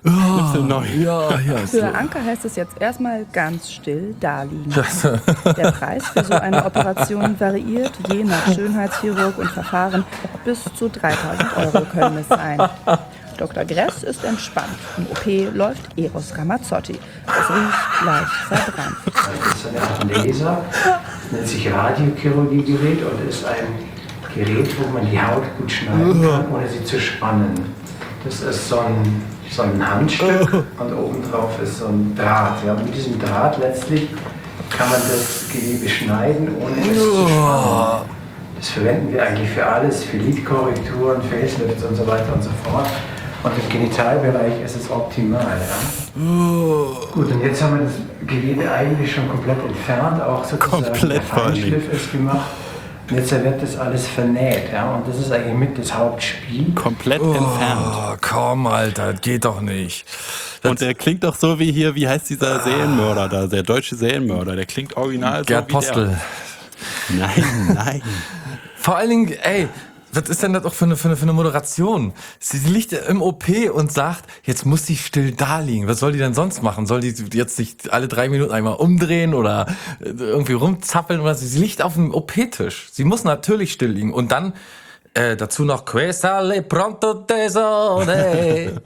Für Anke heißt es jetzt erstmal ganz still daliegen. Der Preis für so eine Operation variiert je nach Schönheitschirurg und Verfahren. Bis zu 3.000 € können es sein. Dr. Gress ist entspannt. Im OP läuft Eros Ramazzotti. Es riecht leicht verbrannt. Das ist ein Laser, das nennt sich Radiochirurgiegerät und ist ein Gerät, wo man die Haut gut schneiden kann, ohne sie zu spannen. Das ist so ein Handstück und obendrauf ist so ein Draht. Ja, mit diesem Draht letztlich kann man das Gewebe schneiden, ohne es zu spannen. Das verwenden wir eigentlich für alles, für Lidkorrekturen, Facelifts und so weiter und so fort. Und im Genitalbereich ist es optimal. Ja? Gut, und jetzt haben wir das Gewebe eigentlich schon komplett entfernt, auch sozusagen der Feinschliff ist gemacht. Und jetzt wird das alles vernäht, ja? Und das ist eigentlich mit das Hauptspiel. Komplett entfernt. Oh, komm, Alter, das geht doch nicht. Und der klingt doch so wie hier, wie heißt dieser Serienmörder da, der deutsche Serienmörder, der klingt original Gerd so wie Postel. Der. Nein. Vor allen Dingen, ey, was ist denn das auch für eine Moderation? Sie liegt im OP und sagt, jetzt muss sie still da liegen. Was soll die denn sonst machen? Soll die jetzt sich alle 3 Minuten einmal umdrehen oder irgendwie rumzappeln? Oder sie liegt auf dem OP-Tisch. Sie muss natürlich still liegen. Und dann dazu noch Questa le pronto tesone,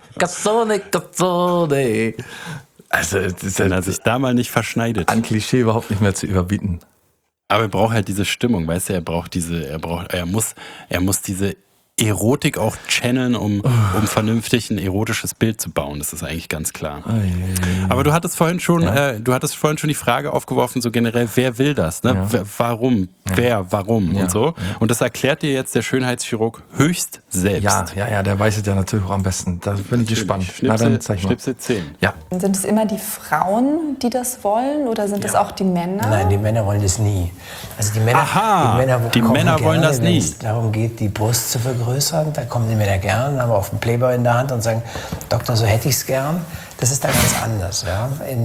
cazzone. Also, das ist wenn er sich da mal nicht verschneidet. An Klischee überhaupt nicht mehr zu überbieten. Aber er braucht halt diese Stimmung, weißt du, er muss diese Erotik auch channeln, um vernünftig ein erotisches Bild zu bauen. Das ist eigentlich ganz klar. Aber du hattest vorhin schon, die Frage aufgeworfen, so generell, wer will das? Ne? Ja. Warum? Ja. Wer? Warum? Ja. Und so. Ja. Und das erklärt dir jetzt der Schönheitschirurg höchst selbst. Ja, der weiß es ja natürlich auch am besten. Da bin ich gespannt. Schnipsel 10. Ja. Sind es immer die Frauen, die das wollen, oder sind es auch die Männer? Nein, die Männer wollen das nie. Also die Männer wollen das nie. Wenn es darum geht, die Brust zu vergrößern, da kommen die Männer gern, haben auf dem Playboy in der Hand und sagen, Doktor, so hätte ich es gern. Das ist da ganz anders. Ja.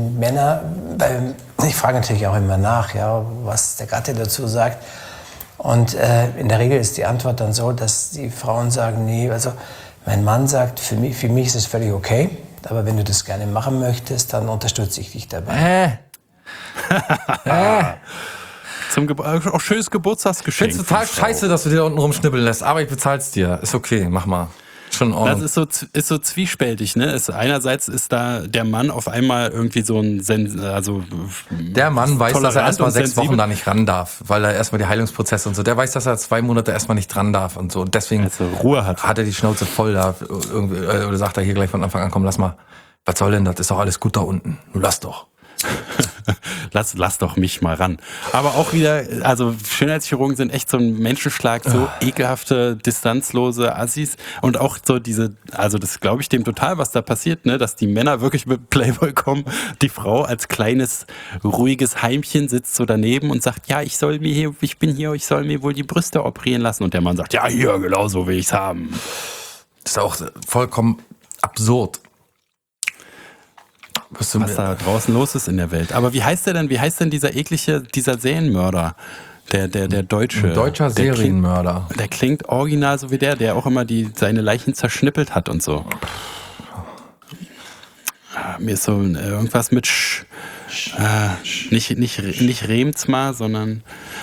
Ich frage natürlich auch immer nach, ja, was der Gatte dazu sagt. Und in der Regel ist die Antwort dann so, dass die Frauen sagen, nee, also mein Mann sagt, für mich ist es völlig okay, aber wenn du das gerne machen möchtest, dann unterstütze ich dich dabei. Auch schönes Geburtstagsgeschenk. Ich finde es total scheiße, dass du dir da unten rumschnippeln lässt, aber ich bezahl's dir. Ist okay, mach mal. Schon in Ordnung. Das ist so zwiespältig, ne? Einerseits ist da der Mann auf einmal irgendwie so ein der Mann weiß, dass er erstmal 6 Wochen da nicht ran darf, weil er erstmal die Heilungsprozesse und so. Der weiß, dass er 2 Monate erstmal nicht dran darf und so. Und deswegen Ruhe hat er die Schnauze voll da irgendwie, oder sagt er hier gleich von Anfang an, komm, lass mal. Was soll denn das? Ist doch alles gut da unten. Du lass doch. Lass doch mich mal ran. Aber auch wieder, also Schönheitschirurgen sind echt so ein Menschenschlag, so ekelhafte, distanzlose Assis und auch so das glaube ich dem total, was da passiert, ne, dass die Männer wirklich mit Playboy kommen, die Frau als kleines, ruhiges Heimchen sitzt so daneben und sagt, ja, ich soll mir wohl die Brüste operieren lassen und der Mann sagt, ja, hier, genau so will ich's haben. Das ist auch vollkommen absurd. Was da draußen los ist in der Welt. Aber wie heißt denn dieser Serienmörder? Der Deutsche. Ein deutscher Serienmörder. Der klingt original so wie der auch immer seine Leichen zerschnippelt hat und so. Mir ist so irgendwas mit nicht Remzma, sondern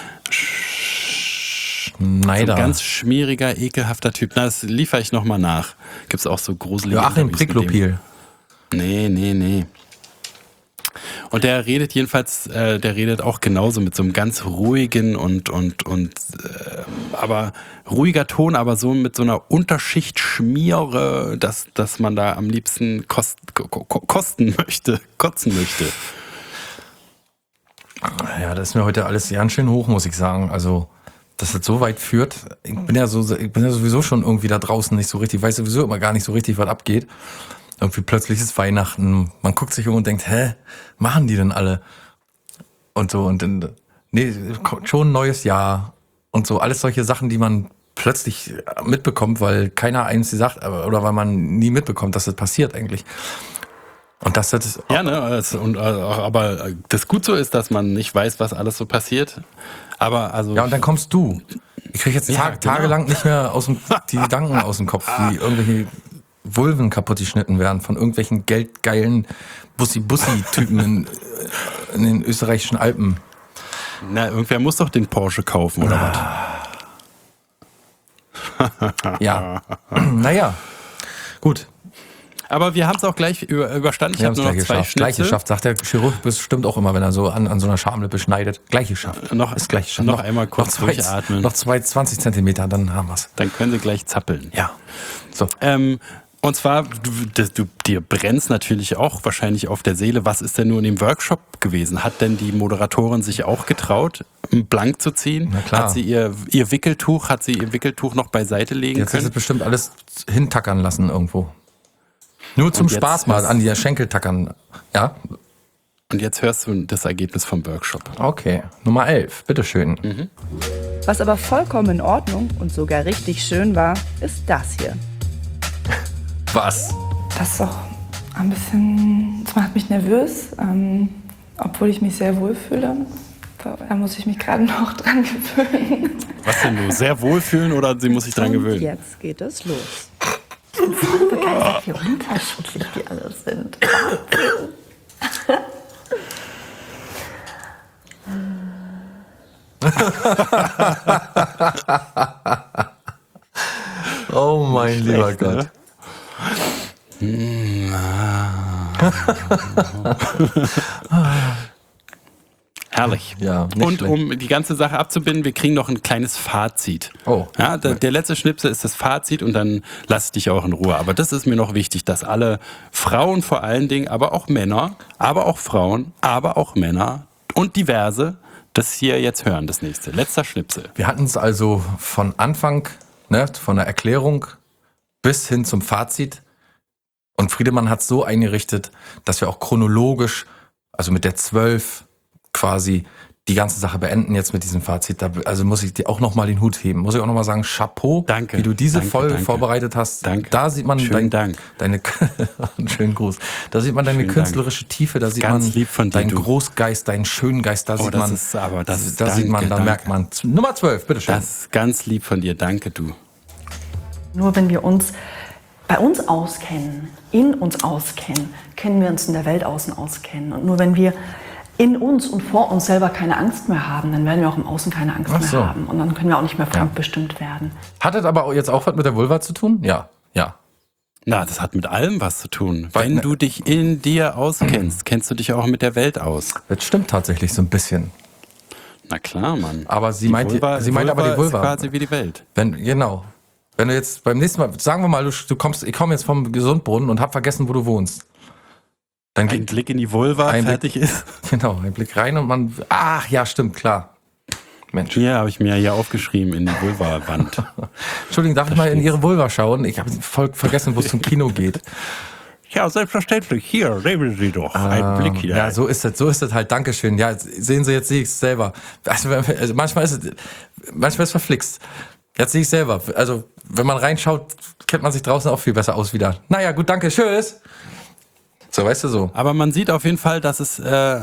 Schneider. So ein ganz schmieriger, ekelhafter Typ. Na, das liefere ich nochmal nach. Gibt's auch so gruselige Joachim Priklopil. Nee. Und der redet jedenfalls, auch genauso mit so einem ganz ruhigen aber ruhiger Ton, aber so mit so einer Unterschicht Schmiere, dass man da am liebsten kotzen möchte. Ja, das ist mir heute alles ganz schön hoch, muss ich sagen. Also, dass das so weit führt. Ich bin ja sowieso schon irgendwie da draußen nicht so richtig, weiß sowieso immer gar nicht so richtig, was abgeht. Irgendwie plötzlich ist Weihnachten. Man guckt sich um und denkt, machen die denn alle? Und so, und dann, nee, schon ein neues Jahr. Und so, alles solche Sachen, die man plötzlich mitbekommt, weil keiner eins sagt, oder weil man nie mitbekommt, dass das passiert eigentlich. Und dass das ja, ne, aber das gut so ist, dass man nicht weiß, was alles so passiert. Aber also ja, und dann kommst du. Ich kriege jetzt tagelang nicht mehr die Gedanken aus dem Kopf, wie irgendwelche Vulven kaputt geschnitten werden von irgendwelchen geldgeilen Bussi-Typen in den österreichischen Alpen. Na, irgendwer muss doch den Porsche kaufen, oder was? Ja, naja, gut. Aber wir haben es auch gleich überstanden. Ich habe nur noch 2 Schnitzel. Gleich geschafft, sagt der Chirurg bestimmt auch immer, wenn er so an so einer Schamlippe schneidet. Gleich geschafft. Ist gleich geschafft. Noch einmal kurz durchatmen. Noch 20 Zentimeter, dann haben wir es. Dann können sie gleich zappeln. Ja. So. Und zwar, dir brennt's natürlich auch wahrscheinlich auf der Seele. Was ist denn nur in dem Workshop gewesen? Hat denn die Moderatorin sich auch getraut, blank zu ziehen? Na klar. Hat sie ihr Wickeltuch noch beiseite legen Jetzt können? ist es bestimmt alles hintackern lassen irgendwo. Nur zum Spaß mal an die Schenkel tackern. Ja. Und jetzt hörst du das Ergebnis vom Workshop. Okay, Nummer 11, bitteschön. Mhm. Was aber vollkommen in Ordnung und sogar richtig schön war, ist das hier. Was? Das ist doch ein bisschen, das macht mich nervös, obwohl ich mich sehr wohl fühle. Da muss ich mich gerade noch dran gewöhnen. Was denn du? Sehr wohlfühlen oder sie muss sich dran gewöhnen? Jetzt geht es los. Ich bin voll begeistert, wie unterschiedlich die alle sind. Oh mein lieber Gott. Ne? Herrlich. Ja, und um die ganze Sache abzubinden, wir kriegen noch ein kleines Fazit. Oh. Ja, der letzte Schnipsel ist das Fazit und dann lass dich auch in Ruhe. Aber das ist mir noch wichtig, dass alle Frauen vor allen Dingen, aber auch Männer, aber auch Frauen, aber auch Männer und diverse das hier jetzt hören, das nächste. Letzter Schnipsel. Wir hatten es also von Anfang, von der Erklärung bis hin zum Fazit. Und Friedemann hat es so eingerichtet, dass wir auch chronologisch, also mit der 12 quasi die ganze Sache beenden jetzt mit diesem Fazit. Also muss ich dir auch nochmal den Hut heben. Muss ich auch nochmal sagen, Chapeau, danke, wie du diese Folge vorbereitet hast. Danke. Da sieht man deine schönen Gruß. Da sieht man deine künstlerische Tiefe, da sieht man deinen Großgeist, deinen schönen Geist, da sieht man, da merkt man. Nummer 12, bitteschön. Das ist ganz lieb von dir, danke du. Nur wenn wir uns bei uns auskennen, in uns auskennen, können wir uns in der Welt außen auskennen. Und nur wenn wir in uns und vor uns selber keine Angst mehr haben, dann werden wir auch im Außen keine Angst mehr haben. Und dann können wir auch nicht mehr fremdbestimmt werden. Hat das aber jetzt auch was mit der Vulva zu tun? Ja. Na, das hat mit allem was zu tun. Wenn du dich in dir auskennst, kennst du dich auch mit der Welt aus. Das stimmt tatsächlich so ein bisschen. Na klar, Mann. Aber sie meint aber die Vulva. Ist quasi wie die Welt. Genau. Wenn du jetzt beim nächsten Mal, sagen wir mal, ich komme jetzt vom Gesundbrunnen und hab vergessen, wo du wohnst. Dann ein Blick in die Vulva, fertig ist. Genau, ein Blick rein und man, ach ja, stimmt, klar. Mensch. Hier habe ich mir hier aufgeschrieben in die Vulva-Wand. Entschuldigung, darf ich mal in Ihre Vulva schauen? Ich habe voll vergessen, wo es zum Kino geht. Ja, selbstverständlich. Hier, nehmen Sie doch einen Blick hier. Ja, so ist es halt. Dankeschön. Ja, sehen Sie, jetzt sehe ich es selber. Also manchmal ist es verflixt. Jetzt sehe ich es selber. Also, wenn man reinschaut, kennt man sich draußen auch viel besser aus wieder. Naja, gut, danke, tschüss. So, weißt du so. Aber man sieht auf jeden Fall, dass es,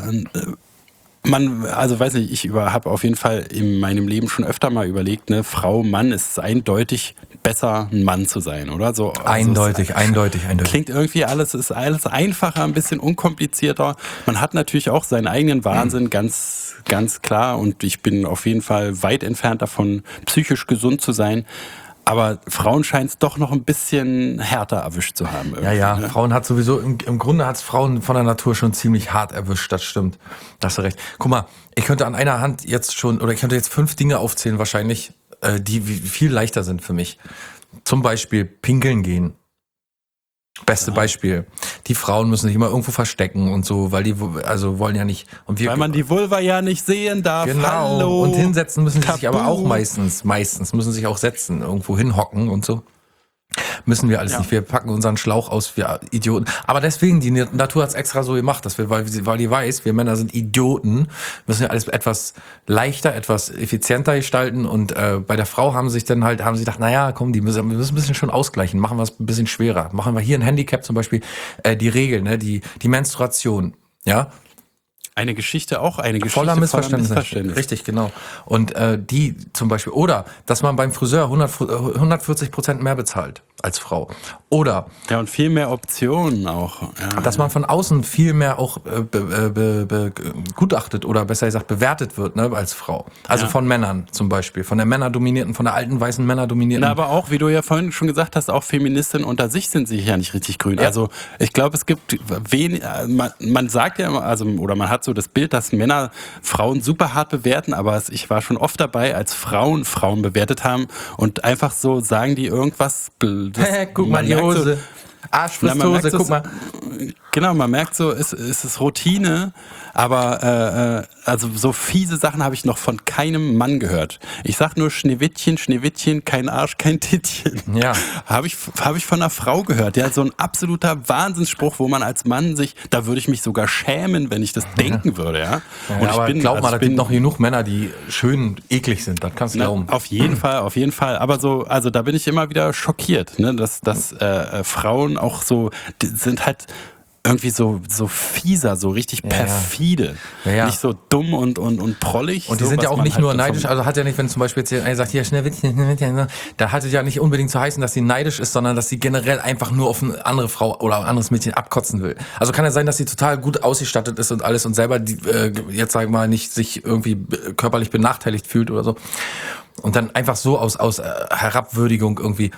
weiß nicht, ich habe auf jeden Fall in meinem Leben schon öfter mal überlegt, ne, Frau, Mann, ist es eindeutig besser, ein Mann zu sein, oder? So, also eindeutig. Klingt irgendwie ist alles einfacher, ein bisschen unkomplizierter. Man hat natürlich auch seinen eigenen Wahnsinn, ganz, ganz klar. Und ich bin auf jeden Fall weit entfernt davon, psychisch gesund zu sein. Aber Frauen scheint es doch noch ein bisschen härter erwischt zu haben. Ja, ne? Frauen hat sowieso, im Grunde hat es Frauen von der Natur schon ziemlich hart erwischt, das stimmt. Da hast du recht. Guck mal, ich könnte an einer Hand jetzt 5 Dinge aufzählen wahrscheinlich, die viel leichter sind für mich. Zum Beispiel pinkeln gehen. Beste Beispiel. Die Frauen müssen sich immer irgendwo verstecken und so, weil die wollen ja nicht. Und wir, weil man die Vulva ja nicht sehen darf. Genau. Hallo. Und hinsetzen müssen sie Tabu. sich aber auch meistens müssen sich auch setzen, irgendwo hinhocken und so. Müssen wir alles nicht. Wir packen unseren Schlauch aus, wir Idioten. Aber deswegen, die Natur hat's extra so gemacht, dass weil die weiß, wir Männer sind Idioten, müssen wir alles etwas leichter, etwas effizienter gestalten. Und bei der Frau haben sie gedacht, naja, komm, wir müssen ein bisschen schon ausgleichen, machen wir es ein bisschen schwerer. Machen wir hier ein Handicap zum Beispiel, die Regel, ne, die Menstruation, ja. Eine Geschichte voller Missverständnisse. Richtig, genau. Und die zum Beispiel, oder dass man beim Friseur 140% mehr bezahlt als Frau. Oder ja, und viel mehr Optionen auch. Ja, dass man von außen viel mehr auch begutachtet oder besser gesagt bewertet wird, ne, als Frau. Also von Männern zum Beispiel, von der alten weißen Männerdominierten. Na, aber auch, wie du ja vorhin schon gesagt hast, auch Feministinnen unter sich sind sich ja nicht richtig grün. Ja. Also ich glaube, es gibt man sagt ja immer, oder man hat so das Bild, dass Männer Frauen super hart bewerten, aber ich war schon oft dabei, als Frauen bewertet haben und einfach so sagen die irgendwas. Guck mal die Hose. Arschfristhose, guck mal. Genau, man merkt so, es ist Routine, aber also so fiese Sachen habe ich noch von keinem Mann gehört. Ich sag nur Schneewittchen, kein Arsch, kein Tittchen. Ja. Habe ich von einer Frau gehört. Ja, so ein absoluter Wahnsinnsspruch, wo man als Mann da würde ich mich sogar schämen, wenn ich das denken würde, ja. Und aber glaub mal, da gibt noch genug Männer, die schön eklig sind, das kannst du glauben. Auf jeden Fall. Aber also da bin ich immer wieder schockiert, ne, dass Frauen auch so, die sind halt irgendwie so fieser, so richtig perfide. Ja. Nicht so dumm und prollig. Und die sind ja auch nicht nur neidisch, also hat ja nicht, wenn zum Beispiel jetzt einer sagt, hier, Schneewittchen, da hat es ja nicht unbedingt zu heißen, dass sie neidisch ist, sondern dass sie generell einfach nur auf eine andere Frau oder ein anderes Mädchen abkotzen will. Also kann ja sein, dass sie total gut ausgestattet ist und alles und selber, jetzt sag ich mal, nicht sich irgendwie körperlich benachteiligt fühlt oder so. Und dann einfach so aus Herabwürdigung irgendwie,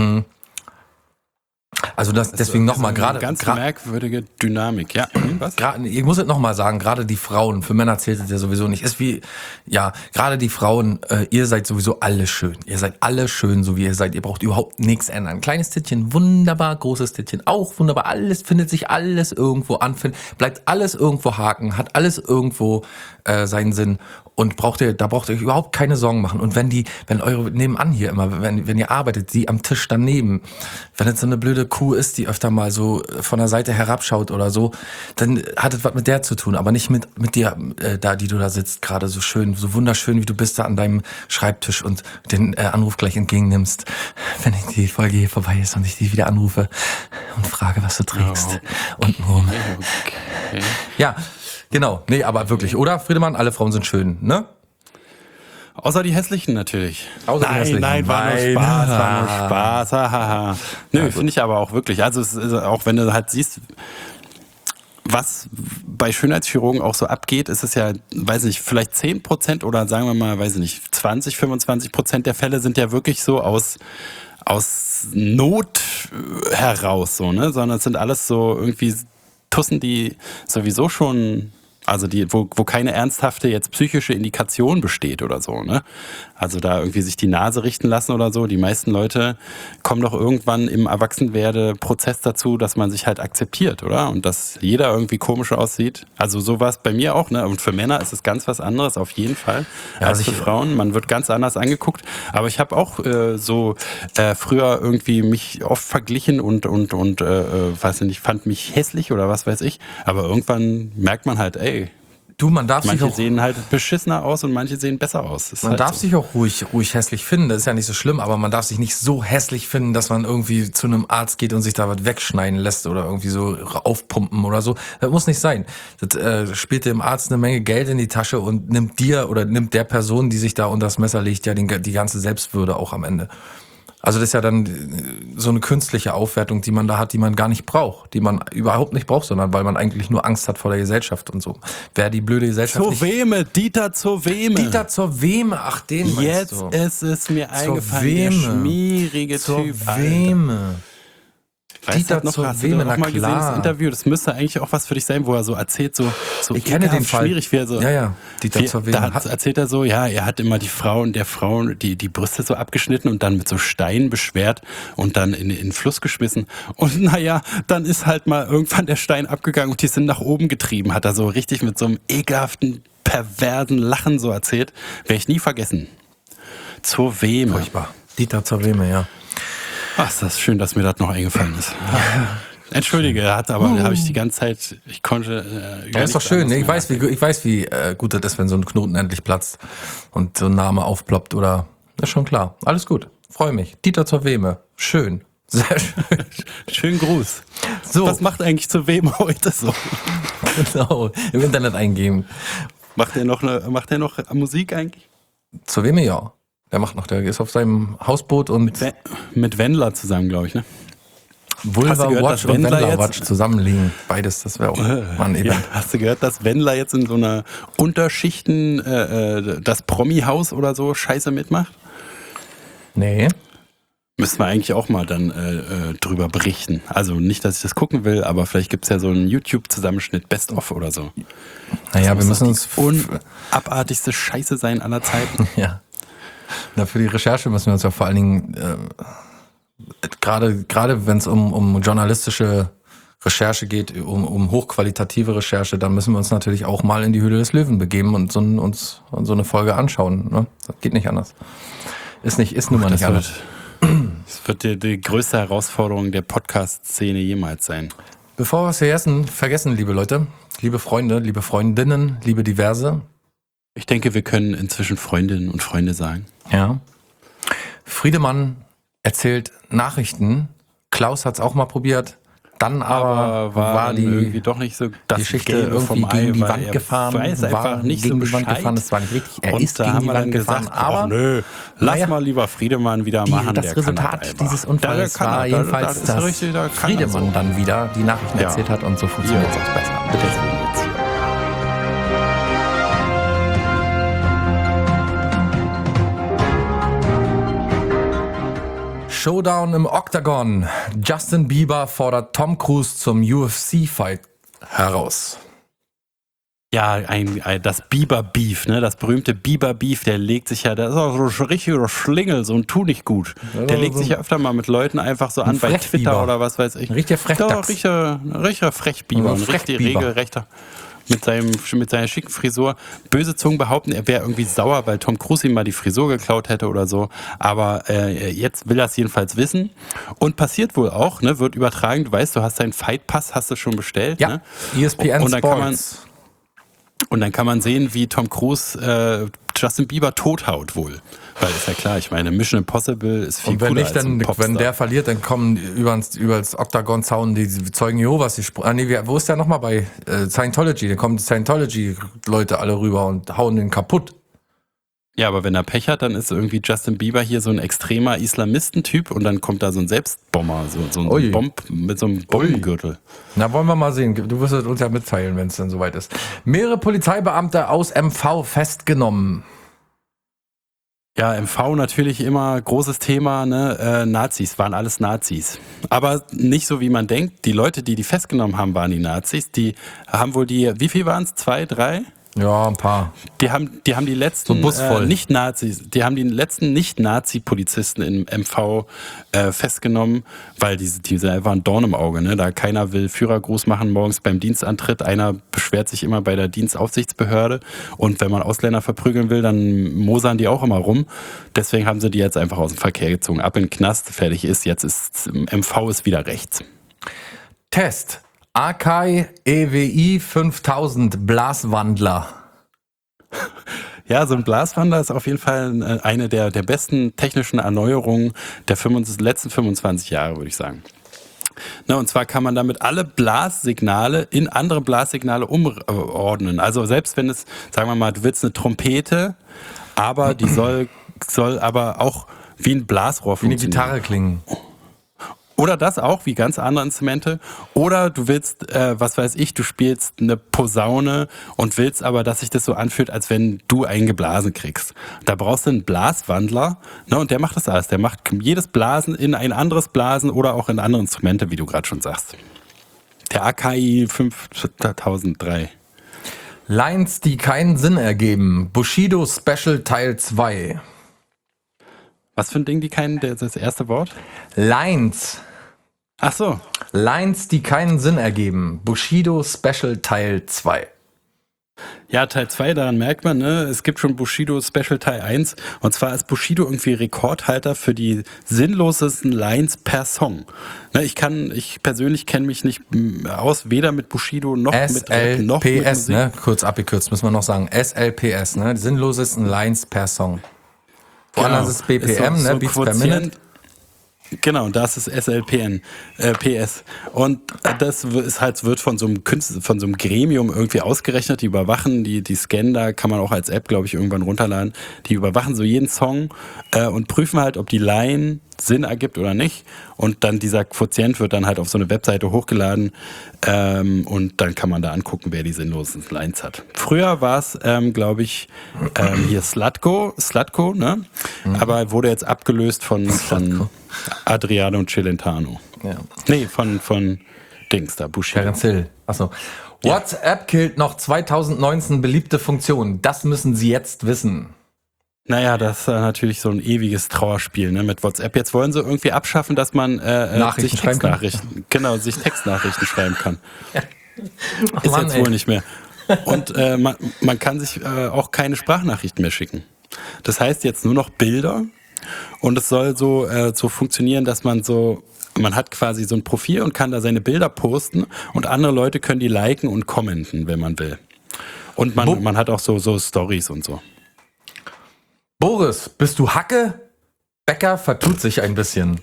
Also deswegen nochmal gerade. Ganz merkwürdige Dynamik, ja. Was? Ich muss es nochmal sagen, gerade die Frauen, für Männer zählt es ja sowieso nicht. Ist wie, ja, gerade die Frauen, ihr seid sowieso alle schön. Ihr seid alle schön, so wie ihr seid. Ihr braucht überhaupt nichts ändern. Kleines Tittchen, wunderbar, großes Tittchen, auch wunderbar. Findet sich alles irgendwo an, bleibt alles irgendwo haken, hat alles irgendwo seinen Sinn. Und da braucht ihr euch überhaupt keine Sorgen machen. Und wenn eure nebenan hier immer, wenn ihr arbeitet, die am Tisch daneben, wenn es so eine blöde Kuh ist, die öfter mal so von der Seite herabschaut oder so, dann hat es was mit der zu tun, aber nicht mit dir, die du da sitzt, gerade so schön, so wunderschön, wie du bist da an deinem Schreibtisch und den Anruf gleich entgegennimmst, wenn die Folge hier vorbei ist und ich dich wieder anrufe und frage, was du trägst. Und warum. Okay. Ja. Genau, nee, aber wirklich, oder Friedemann, alle Frauen sind schön, ne? Außer die hässlichen natürlich. Außer die hässlichen. Nein, war nur Spaß, hahaha. Nö, finde ich aber auch wirklich. Also es ist, auch wenn du halt siehst, was bei Schönheitschirurgen auch so abgeht, ist es ja, weiß nicht, vielleicht 10% oder sagen wir mal, weiß ich nicht, 20, 25% der Fälle sind ja wirklich so aus Not heraus, so, ne? Sondern es sind alles so irgendwie Tussen, die sowieso schon, also wo keine ernsthafte jetzt psychische Indikation besteht oder so, ne? Also da irgendwie sich die Nase richten lassen oder so. Die meisten Leute kommen doch irgendwann im Erwachsenwerde-Prozess dazu, dass man sich halt akzeptiert, oder? Und dass jeder irgendwie komisch aussieht. Also so war es bei mir auch, ne? Und für Männer ist es ganz was anderes, auf jeden Fall, als für Frauen. Man wird ganz anders angeguckt. Aber ich habe auch früher irgendwie mich oft verglichen und weiß nicht, fand mich hässlich oder was weiß ich. Aber irgendwann merkt man halt, ey, manche sehen halt beschissener aus und manche sehen besser aus. Man darf sich auch ruhig hässlich finden, das ist ja nicht so schlimm, aber man darf sich nicht so hässlich finden, dass man irgendwie zu einem Arzt geht und sich da was wegschneiden lässt oder irgendwie so aufpumpen oder so. Das muss nicht sein. Das spielt dem Arzt eine Menge Geld in die Tasche und nimmt der Person, die sich da unter das Messer legt, ja die ganze Selbstwürde auch am Ende. Also das ist ja dann so eine künstliche Aufwertung, die man da hat, die man gar nicht braucht, die man überhaupt nicht braucht, sondern weil man eigentlich nur Angst hat vor der Gesellschaft und so. Wer die blöde Gesellschaft Dieter zur Wehme, ach den meinst jetzt du. Ist es mir eingefallen, der schmierige zur Typ, Wehme. Dieter noch, zur hast du Weme, auch na mal gesehen, das klar. Interview, das müsste eigentlich auch was für dich sein, wo er so erzählt, so Ich kenne den Fall. schwierig, wie er so, Ja, Dieter zur Weme. da erzählt er so, ja, er hat immer der Frau die Brüste so abgeschnitten und dann mit so Steinen beschwert und dann in den Fluss geschmissen. Und naja, dann ist halt mal irgendwann der Stein abgegangen und die sind nach oben getrieben, hat er so richtig mit so einem ekelhaften, perversen Lachen so erzählt. Werde ich nie vergessen. Zur Weme. Furchtbar. Dieter zur Weme, ja. Ach, ist das schön, dass mir das noch eingefallen ist. Entschuldige, habe ich die ganze Zeit, ich konnte... Ja, ist doch schön. Ich weiß, wie gut das ist, wenn so ein Knoten endlich platzt und so ein Name aufploppt oder... Das ist schon klar. Alles gut. Freue mich. Dieter zur Weme. Schön. Sehr schön. Schönen Gruß. So. Was macht eigentlich zur Weme heute so? Genau. Im Internet eingeben. Macht er noch Musik eigentlich? Zur Weme, ja. Der ist auf seinem Hausboot und... Mit Wendler zusammen, glaube ich, ne? Vulva Watch und Wendler Watch zusammenlegen. Beides, das wäre auch mal ein Event. Ja, hast du gehört, dass Wendler jetzt in so einer Unterschichten das Promi-Haus oder so Scheiße mitmacht? Nee. Müssen wir eigentlich auch mal dann drüber berichten. Also nicht, dass ich das gucken will, aber vielleicht gibt es ja so einen YouTube-Zusammenschnitt Best-of oder so. Naja, wir müssen uns... abartigste Scheiße sein aller Zeiten. Ja. Na, für die Recherche müssen wir uns ja vor allen Dingen, gerade wenn es um journalistische Recherche geht, um hochqualitative Recherche, dann müssen wir uns natürlich auch mal in die Höhle des Löwen begeben und uns so eine Folge anschauen. Ne? Das geht nicht anders. Ist nun mal nicht anders. Das wird die größte Herausforderung der Podcast-Szene jemals sein. Bevor wir es vergessen, liebe Leute, liebe Freunde, liebe Freundinnen, liebe Diverse. Ich denke, wir können inzwischen Freundinnen und Freunde sagen. Ja. Friedemann erzählt Nachrichten. Klaus hat es auch mal probiert. Dann aber war die irgendwie doch nicht so das Geschichte Gelbe irgendwie vom Ei, gegen die weil Wand er gefahren. weiß einfach nicht gegen so die Wand Bescheid. gefahren. Das war nicht richtig. Er und ist da gegen haben die wir Wand dann gefahren. gesagt, Aber nö, lass mal lieber Friedemann wieder machen. Das der kann Resultat dieses Unfalls kann war er, jedenfalls, ist dass richtig, da kann er Friedemann so. dann wieder die Nachrichten Ja. erzählt hat und so funktioniert es Ja. auch besser. Bitte. Showdown im Octagon. Justin Bieber fordert Tom Cruise zum UFC-Fight heraus. Ja, das Bieber-Beef, ne? Das berühmte Bieber-Beef, der legt sich ja, das ist auch so ein richtiger Schlingel, so ein Tu nicht gut. Der legt sich ja öfter mal mit Leuten einfach so an bei Twitter oder was weiß ich. Ein richtiger Frechdachs. Ein richtiger Frechbiber, ein richtig regelrechter. Mit seiner schicken Frisur. Böse Zungen behaupten, er wäre irgendwie sauer, weil Tom Cruise ihm mal die Frisur geklaut hätte oder so. Aber jetzt will er es jedenfalls wissen. Und passiert wohl auch, ne? Wird übertragen. Du weißt, du hast deinen Fight-Pass, hast du schon bestellt. Ja, ne? ESPN und dann Sports. Und dann kann man sehen, wie Tom Cruise Justin Bieber tothaut wohl. Weil ist ja klar, ich meine, Mission Impossible ist viel Und wenn cooler nicht, als ein dann, Popstar. wenn der verliert, dann kommen übers Octagon-Zaun die Zeugen Jehovas. Wo ist der nochmal bei Scientology? Dann kommen die Scientology-Leute alle rüber und hauen den kaputt. Ja, aber wenn er Pech hat, dann ist irgendwie Justin Bieber hier so ein extremer Islamistentyp und dann kommt da so ein Selbstbomber, so ein mit so einem Bombengürtel. Na, wollen wir mal sehen. Du wirst es uns ja mitteilen, wenn es dann soweit ist. Mehrere Polizeibeamte aus MV festgenommen. Ja, MV natürlich immer großes Thema, ne? Nazis, waren alles Nazis. Aber nicht so, wie man denkt. Die Leute, die festgenommen haben, waren die Nazis. Die haben wohl wie viel waren es? 2, 3? Ja, ein paar. Die haben die letzten So Bus voll. Nicht-Nazis, die haben die letzten Nicht-Nazi-Polizisten im MV festgenommen, weil die sind einfach ein Dorn im Auge, ne? Da keiner will Führergruß machen morgens beim Dienstantritt, einer beschwert sich immer bei der Dienstaufsichtsbehörde und wenn man Ausländer verprügeln will, dann mosern die auch immer rum. Deswegen haben sie die jetzt einfach aus dem Verkehr gezogen, ab in den Knast, fertig ist, jetzt ist MV ist wieder rechts. Test. Akai EWI 5000 Blaswandler. Ja, so ein Blaswandler ist auf jeden Fall eine der besten technischen Erneuerungen der letzten 25 Jahre, würde ich sagen. Na, und zwar kann man damit alle Blassignale in andere Blassignale umordnen. Also selbst wenn es, sagen wir mal, du willst eine Trompete, aber die soll aber auch wie ein Blasrohr wie eine funktionieren. Gitarre klingen. Oder das auch, wie ganz andere Instrumente. Oder du willst, was weiß ich, du spielst eine Posaune und willst aber, dass sich das so anfühlt, als wenn du einen geblasen kriegst. Da brauchst du einen Blaswandler, ne, und der macht das alles. Der macht jedes Blasen in ein anderes Blasen oder auch in andere Instrumente, wie du gerade schon sagst. Der AKI 5003. Lines, die keinen Sinn ergeben. Bushido Special Teil 2. Was für ein Ding, das erste Wort? Lines. Ach so. Lines, die keinen Sinn ergeben. Bushido Special Teil 2. Ja, Teil 2, daran merkt man, ne, es gibt schon Bushido Special Teil 1. Und zwar ist Bushido irgendwie Rekordhalter für die sinnlosesten Lines per Song. Ne, ich persönlich kenne mich nicht aus, weder mit Bushido noch mit Rap, noch mit SLPS, Musik. ne? Kurz abgekürzt, müssen wir noch sagen. SLPS, ne? Die sinnlosesten Lines per Song. Woanders ist BPM, ne? Beats per Minute. Genau, das ist SLPN, PS. Und das ist halt, wird von so einem Gremium irgendwie ausgerechnet, die überwachen, die scannen da, kann man auch als App, glaube ich, irgendwann runterladen. Die überwachen so jeden Song und prüfen halt, ob die Line Sinn ergibt oder nicht. Und dann dieser Quotient wird dann halt auf so eine Webseite hochgeladen und dann kann man da angucken, wer die sinnlosen Lines hat. Früher war es, glaube ich, hier Slutko, ne? Mhm. Aber wurde jetzt abgelöst von Adriano Celentano. Ja. Nee, von Dings da, Bushido. Terence Hill. Achso. WhatsApp killt noch 2019 beliebte Funktion. Das müssen Sie jetzt wissen. Naja, das ist natürlich so ein ewiges Trauerspiel, ne, mit WhatsApp. Jetzt wollen sie irgendwie abschaffen, dass man sich Textnachrichten schreiben kann. Ja. Ist Mann, jetzt wohl nicht mehr. Und man kann sich auch keine Sprachnachrichten mehr schicken. Das heißt jetzt nur noch Bilder und es soll so funktionieren, dass man hat quasi so ein Profil und kann da seine Bilder posten und andere Leute können die liken und kommenten, wenn man will. Und man hat auch so Stories und so. Boris, bist du Hacke? Becker vertut sich ein bisschen.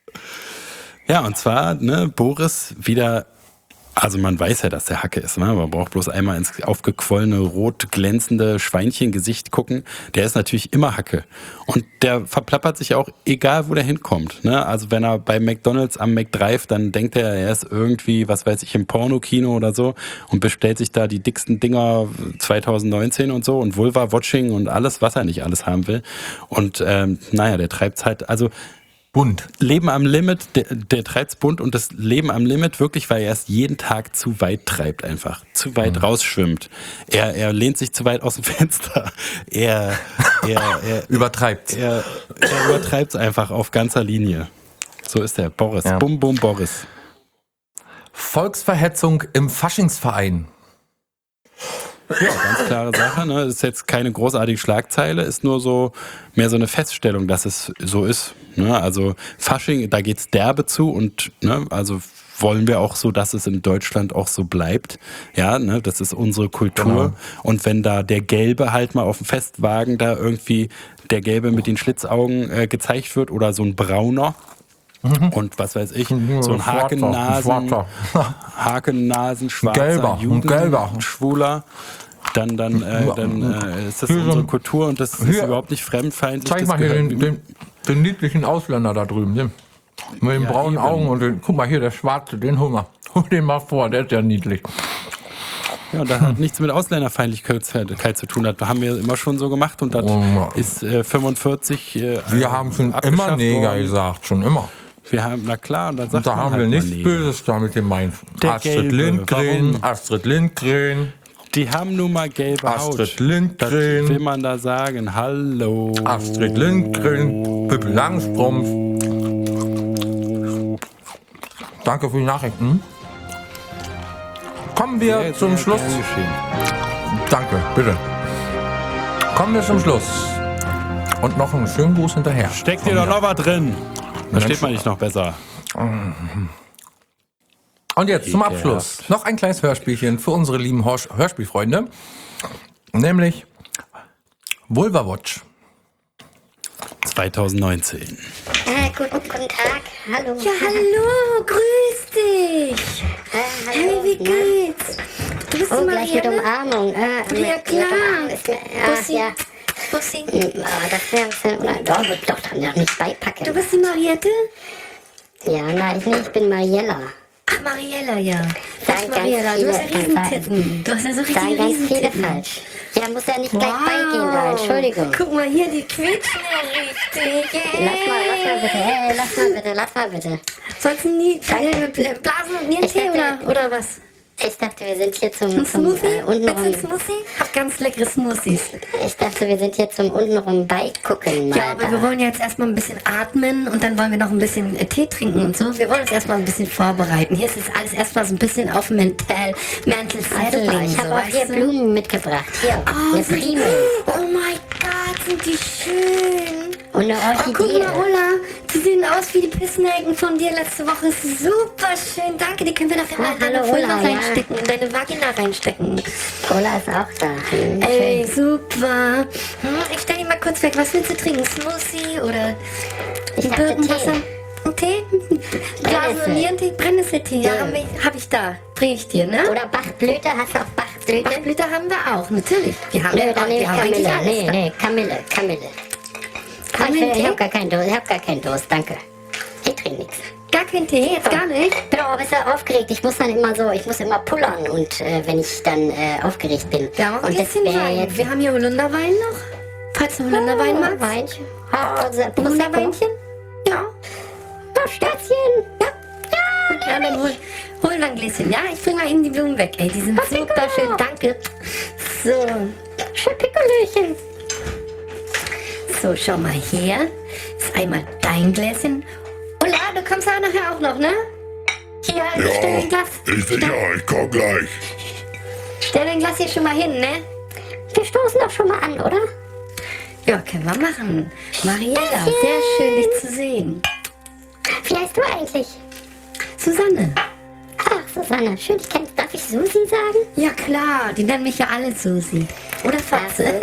Ja, und zwar, ne, Boris wieder, also man weiß ja, dass der Hacke ist, ne? Man braucht bloß einmal ins aufgequollene, rot glänzende Schweinchengesicht gucken. Der ist natürlich immer Hacke. Und der verplappert sich auch, egal wo der hinkommt, ne? Also wenn er bei McDonald's am McDrive, dann denkt er ist irgendwie, was weiß ich, im Pornokino oder so und bestellt sich da die dicksten Dinger 2019 und so und Vulva-Watching und alles, was er nicht alles haben will. Und der treibt's halt, also bunt. Leben am Limit, der treibt's bunt und das Leben am Limit wirklich, weil er es jeden Tag zu weit treibt einfach. Zu weit rausschwimmt. Er lehnt sich zu weit aus dem Fenster. Er übertreibt. Er übertreibt's einfach auf ganzer Linie. So ist der Boris. Ja. Bum, bum, Boris. Volksverhetzung im Faschingsverein. Ja, ganz klare Sache. Ne? Das ist jetzt keine großartige Schlagzeile, ist nur mehr so eine Feststellung, dass es so ist. Ne? Also Fasching, da geht's derbe zu und ne, also wollen wir auch so, dass es in Deutschland auch so bleibt. Ja, ne, das ist unsere Kultur. Genau. Und wenn da der Gelbe halt mal auf dem Festwagen da irgendwie der Gelbe mit den Schlitzaugen gezeigt wird oder so ein Brauner. Und was weiß ich, so ein Hakennasen, schwarzer Gelber. Schwuler, dann ist das unsere Kultur und das ist überhaupt nicht fremdfeindlich. Zeig mal hier den niedlichen Ausländer da drüben, mit den braunen Augen und guck mal hier, der Schwarze, den hol den mal vor, der ist ja niedlich. Ja, und das hat nichts mit Ausländerfeindlichkeit zu tun. Das haben wir immer schon so gemacht und das ist 45 wir haben schon immer Neger gesagt, schon immer. Wir haben, na klar, und da haben halt wir nichts Böses damit gemeint. Astrid Lindgren. Die haben nun mal gelbe Haut. Astrid Lindgren. Das will man da sagen. Hallo. Astrid Lindgren. Pippi Langstrumpf. Danke für die Nachrichten. Kommen wir zum Schluss. Danke, bitte. Kommen wir zum Schluss. Und noch einen schönen Gruß hinterher. Steckt dir doch noch was drin. Da steht man nicht noch besser. Und jetzt zum Abschluss noch ein kleines Hörspielchen für unsere lieben Hörspielfreunde. Nämlich Vulva Watch. 2019. Guten Tag, hallo. Ja, hallo, grüß dich. Hey, wie geht's? Du bist gleich mit Umarmung. Ja, klar. Bussi. Bussi. Das wäre doch, dann nicht beipacken. Du bist die Mariette? Ja, nein, ich bin Mariella. Ach, Mariella, ja. Sagen Mariella, du hast ja Riesentitten. Du hast ja so richtig Sagen ganz viele Riesentitten. falsch. Ja, muss ja nicht gleich beigehen da, Entschuldigung. Guck mal hier, die quietschen ja richtig. Lass mal bitte. Sollst du nie blasen und Nierentee oder was? Ich dachte, wir sind hier zum Smoothie? untenrum. Willst du einen Smoothie? Hab ganz leckere Smoothies. Ich dachte, wir sind hier zum untenrum Beigucken. Ja, aber wir wollen jetzt erstmal ein bisschen atmen und dann wollen wir noch ein bisschen Tee trinken und so. Wir wollen uns erstmal ein bisschen vorbereiten. Hier ist es alles erstmal so ein bisschen auf Mental Settling. Ich habe auch hier Blumen mitgebracht. Hier, Oh, eine Primel. Oh mein Gott, sind die schön. Und eine Oh, guck Orchidee. mal, Ulla, die sehen aus wie die Pissnelken von dir letzte Woche. Super schön, danke. Die können wir nachher in deine hallo, Vulva Ulla, ja. reinstecken, in deine Vagina reinstecken. Ulla ist auch da. Ey, super. Ich stell die mal kurz weg. Was willst du trinken? Smoothie oder Ich dachte Birkenwasser? Tee. Ein Tee? Blasonierentee? Brennnesseltee? Ja, hab ich da. Bring ich dir, ne? Oder Bachblüte, hast du auch Bachblüte? Bachblüte haben wir auch, natürlich. Wir haben Nö, dann nehme ich eigentlich Kamille. alles. Kamille. Ich hab gar keinen Durst, danke. Ich trinke nichts. Gar kein Tee, jetzt gar nicht? Ich bin auch ein bisschen aufgeregt. Ich muss immer pullern und wenn ich dann aufgeregt bin. Ja, mach ein und bisschen Wein. jetzt Wir haben hier Holunderwein noch. Falls du Holunderwein magst. Weinchen. Holunderweinchen? Ja. Störzchen. Ja, dann hol mal ein Gläschen. Ja, ich bring mal eben die Blumen weg. Ey, die sind super schön. Danke. So. Schön Pikolöchen. So, schau mal hier. Ist einmal dein Gläschen. Ulla, du kommst ja nachher auch noch, ne? Hier, stell dein Glas. Ich komm gleich. Stell dein Glas hier schon mal hin, ne? Wir stoßen doch schon mal an, oder? Ja, können wir machen. Mariella, sehr schön, dich zu sehen. Wie heißt du eigentlich? Susanne. Ach, Susanne, schön, dich kennst. Darf ich Susi sagen? Ja, klar, die nennen mich ja alle Susi. Oder Fatze.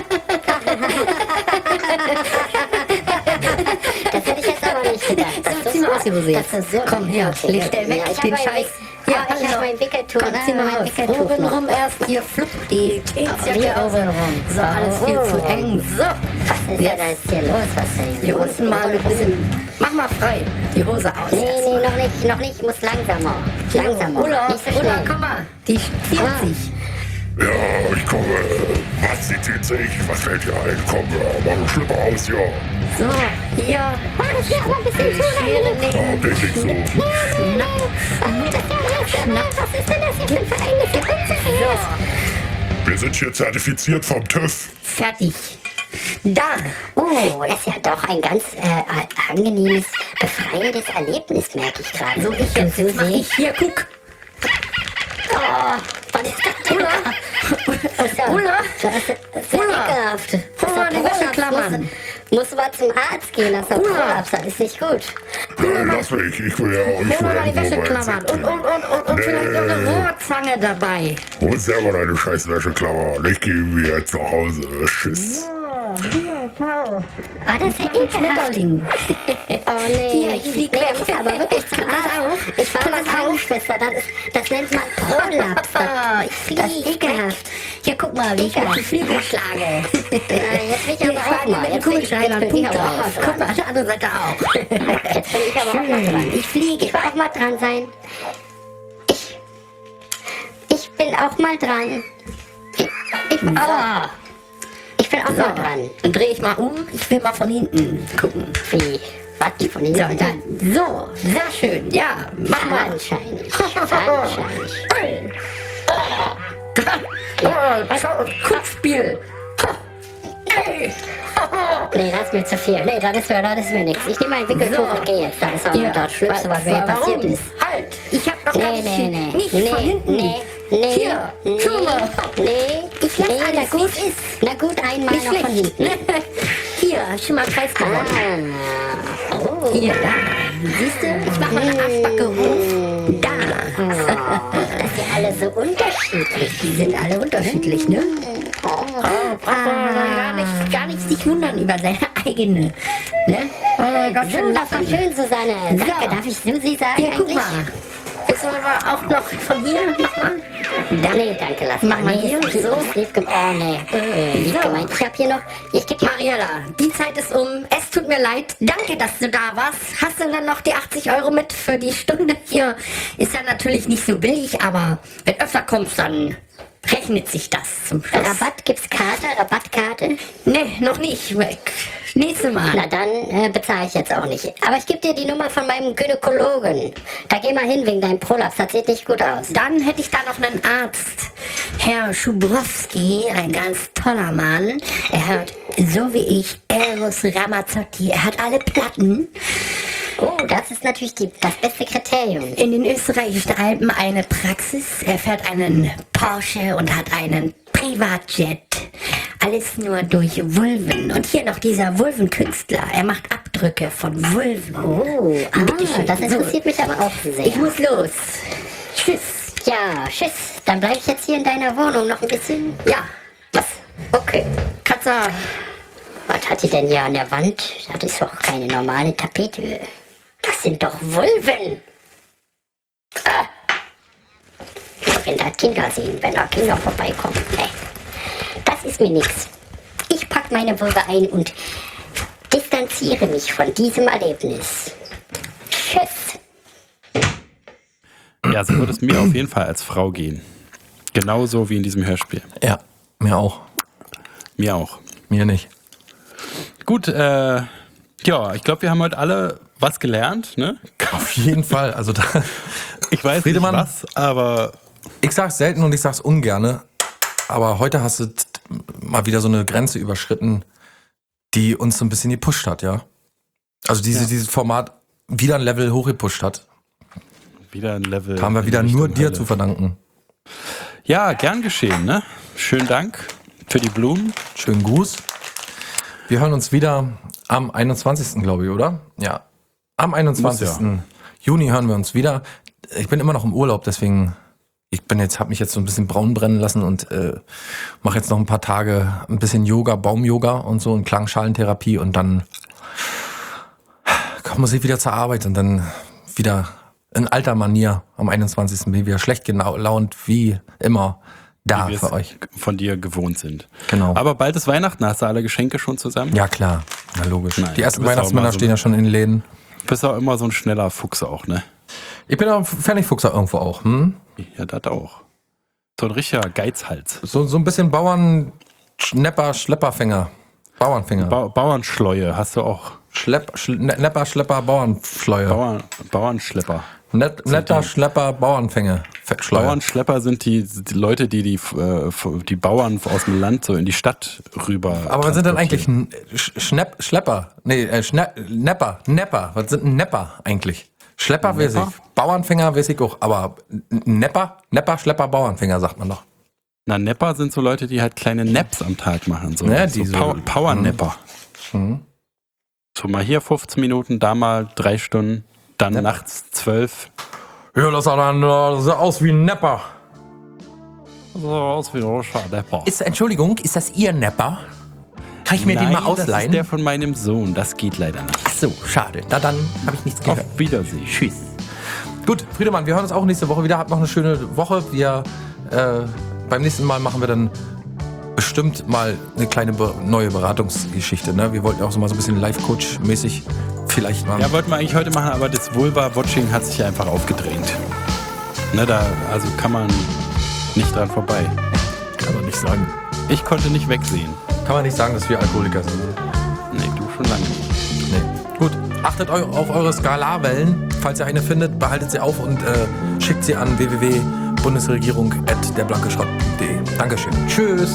Das hätte ich jetzt aber nicht gedacht. So, zieh mal aus die Hose jetzt. Komm her, leg der weg den Scheiß. Ja, ich habe mein Wickeltuch. Zieh mal raus. Oben rum erst. Hier, flupp die Jeansjacke aus. So, alles viel zu eng. So. Was ist denn da jetzt hier los? Was denn Hier unten mal ein bisschen. Mach mal frei. Die Hose aus. Nee, noch nicht. Ich muss langsamer. Ulla, Nicht so schnell. Ulla, komm mal. Die ziert sich. Ja, ich komme. Was zieht sich? Was fällt dir ein? Komm, mach einen Schlipper aus, ja. So, hier. Das ist aber ein bisschen zu Schere nehmen. Bin nicht so. Was ist denn das hier für ein Verein? Für uns? Wir sind hier zertifiziert vom TÜV. Fertig. Da. Oh, das ist ja doch ein ganz angenehmes, befreiendes Erlebnis, merke ich gerade. So, jetzt mach ich hier, guck. Oh, was ist das denn? Ulla. Das ist ja ekelhaft. Hol mal die Wäscheklammern. Muss mal zum Arzt gehen, das ist ein Prolaps, das ist nicht gut. Lass mich, ich will ja auch nicht Hol mal die Wäscheklammern. Und vielleicht noch eine Rohrzange dabei. Hol selber deine scheiß Wäscheklammer. Ich gehe wieder zu Hause. Tschüss. Hier, schau. Ah, das ist ja ekelhaft. Oh nee, Hier, ich flieg weg. muss aber wirklich zum Arzt. Ich war mal Krankenschwester, das nennt man Prolaps. Das ist ekelhaft. Hier, guck mal, wie ich auf die Flügel schlage. Jetzt will ich aber auch mal. Mit dem Kugelschreiber einen Punkt drauf. Guck mal, die andere Seite auch. Jetzt bin ich aber auch mal dran. Ich fliege. Ich will auch mal dran sein. Ich bin auch mal dran. Ich bin auch mal dran. Dann drehe ich mal um. Ich will mal von hinten gucken. Wie? Was? Von hinten? So, dann. So, sehr schön. Ja, mach mal. Anscheinend. Kopfspiel. Nee, das ist mir zu viel. Nee, das ist mir nichts. Ich nehme mein Wickeltuch und gehe jetzt. Das ist auch das Schlimmste, was mir passiert ist. Halt! Ich hab noch gar nicht von hinten. Nee. Hier, schau mal. Nee. Ich lass alles, na gut. wie es ist. Na gut, einmal Nicht noch von schlecht. hinten. Hier, schon mal Preis gewonnen. Hier, da. Siehst du? Ich mach mal eine Arschbacke hoch. Da. Das sind alle so unterschiedlich. Die sind alle unterschiedlich, ne? Braucht man gar nicht sich wundern über seine eigene. Ne? Gott sei So, Dank. das war schön, Susanne. Danke, darf ich Susi sagen Hier, guck eigentlich? mal. Ist aber auch noch von hier. Nee, danke, lass mal. Mach mal hier. So, lieb gemeint. Oh, nee. Lieb gemeint. Ich hab hier noch... Ich geb dir... Mariella, die Zeit ist um. Es tut mir leid. Danke, dass du da warst. Hast du dann noch die 80 € mit für die Stunde hier? Ist ja natürlich nicht so billig, aber wenn öfter kommst, dann rechnet sich das zum Schluss. Rabatt, gibt's Rabattkarte? Nee, noch nicht. Nächstes Mal. Na dann bezahle ich jetzt auch nicht. Aber ich gebe dir die Nummer von meinem Gynäkologen. Da geh mal hin wegen deinem Prolaps. Das sieht nicht gut aus. Dann hätte ich da noch einen Arzt. Herr Schubrowski, ein ganz toller Mann. Er hört, so wie ich, Eros Ramazzotti. Er hat alle Platten. Oh, das ist natürlich das beste Kriterium. In den österreichischen Alpen eine Praxis. Er fährt einen Porsche und hat einen Privatjet. Alles nur durch Vulven. Und hier noch dieser Vulvenkünstler. Er macht Abdrücke von Vulven. Oh, das interessiert mich aber auch sehr. Ich muss los. Tschüss. Ja, tschüss. Dann bleib ich jetzt hier in deiner Wohnung noch ein bisschen. Ja, was? Okay. Katza. Was hat die denn hier an der Wand? Das ist doch keine normale Tapete. Das sind doch Vulven. Ich will da Kinder sehen, wenn da Kinder vorbeikommen. Nee. Das ist mir nichts. Ich pack meine Vulve ein und distanziere mich von diesem Erlebnis. Tschüss. Ja, so würde es mir auf jeden Fall als Frau gehen. Genauso wie in diesem Hörspiel. Ja, mir auch. Mir auch. Mir nicht. Gut, ja, ich glaube, wir haben heute alle was gelernt, ne? Auf jeden Fall. Also da, ich weiß Friedemann, nicht was, aber... Ich sag's selten und ich sag's ungerne, aber heute hast du mal wieder so eine Grenze überschritten, die uns so ein bisschen gepusht hat, ja? Also dieses Format wieder ein Level hochgepusht hat. Wieder ein Level. Haben wir wieder nur dir zu verdanken. Ja, gern geschehen, ne? Schönen Dank für die Blumen. Schönen Gruß. Wir hören uns wieder am 21. glaube ich, oder? Ja. Am 21. Juni hören wir uns wieder. Ich bin immer noch im Urlaub, deswegen habe mich jetzt so ein bisschen braun brennen lassen und mache jetzt noch ein paar Tage ein bisschen Yoga, Baum-Yoga und so und Klangschalentherapie und dann muss ich wieder zur Arbeit und dann wieder in alter Manier am 21. bin ich wieder schlecht gelaunt wie immer da wie für euch. Von dir gewohnt sind. Genau. Aber bald ist Weihnachten, hast du alle Geschenke schon zusammen? Ja klar, na logisch. Nein, die ersten Weihnachtsmänner stehen ja schon in den Läden. Du bist auch immer so ein schneller Fuchs auch, ne? Ich bin auch ein Pfennigfuchser irgendwo auch. Hm? Ja, das auch. So ein richtiger Geizhals. So ein bisschen Schlepperfänger. Bauernfänger. Bauernschleue hast du auch. Schlepper, Bauernschleue. Bauernschlepper. Netter Schlepper, Bauernfänger. Bauernschlepper sind die Leute, die Bauern aus dem Land so in die Stadt rüber. Aber was sind denn eigentlich Schlepper? Nee, Nepper. Was sind denn Nepper eigentlich? Schlepper weiß ich. Bauernfänger weiß ich auch. Aber Nepper, Schlepper, Bauernfänger sagt man doch. Na, Nepper sind so Leute, die halt kleine Naps am Tag machen. So, ja, so Power-Nepper. So mal hier 15 Minuten, da mal 3 Stunden, dann nachts 12. Ja, das sah aus wie ein Nepper. So aus wie ein Roscher Nepper. Entschuldigung, ist das Ihr Nepper? Kann ich mir den mal ausleihen? Das ist der von meinem Sohn, das geht leider nicht. Ach so, schade. Na dann habe ich nichts gehört. Auf Wiedersehen. Tschüss. Gut, Friedemann, wir hören uns auch nächste Woche wieder. Habt noch eine schöne Woche. Wir beim nächsten Mal machen wir dann bestimmt mal eine kleine neue Beratungsgeschichte. Ne? Wir wollten auch so mal so ein bisschen Life-Coach-mäßig vielleicht machen. Ja, wollten wir eigentlich heute machen, aber das Vulva-Watching hat sich einfach aufgedrängt. Ne, also kann man nicht dran vorbei. Kann man nicht sagen. Ich konnte nicht wegsehen. Kann man nicht sagen, dass wir Alkoholiker sind. Nee, du schon lange nicht. Nee. Gut, achtet auf eure Skalarwellen. Falls ihr eine findet, behaltet sie auf und schickt sie an www.bundesregierung@derblankeschrott.de. Dankeschön. Tschüss.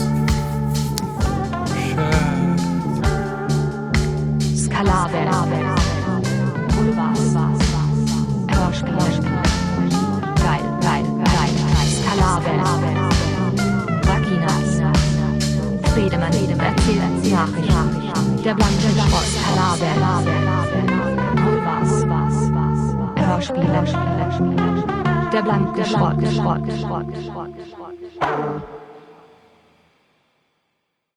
Skalarwellen. Vulvas. Hörspiel. Geil. Skalarwellen. Vaginas. Friedemann erzählt Nachrichten. Der blanke Schrott. Skalarwellen. Vulvas. Hörspiel. Der blanke Schrott.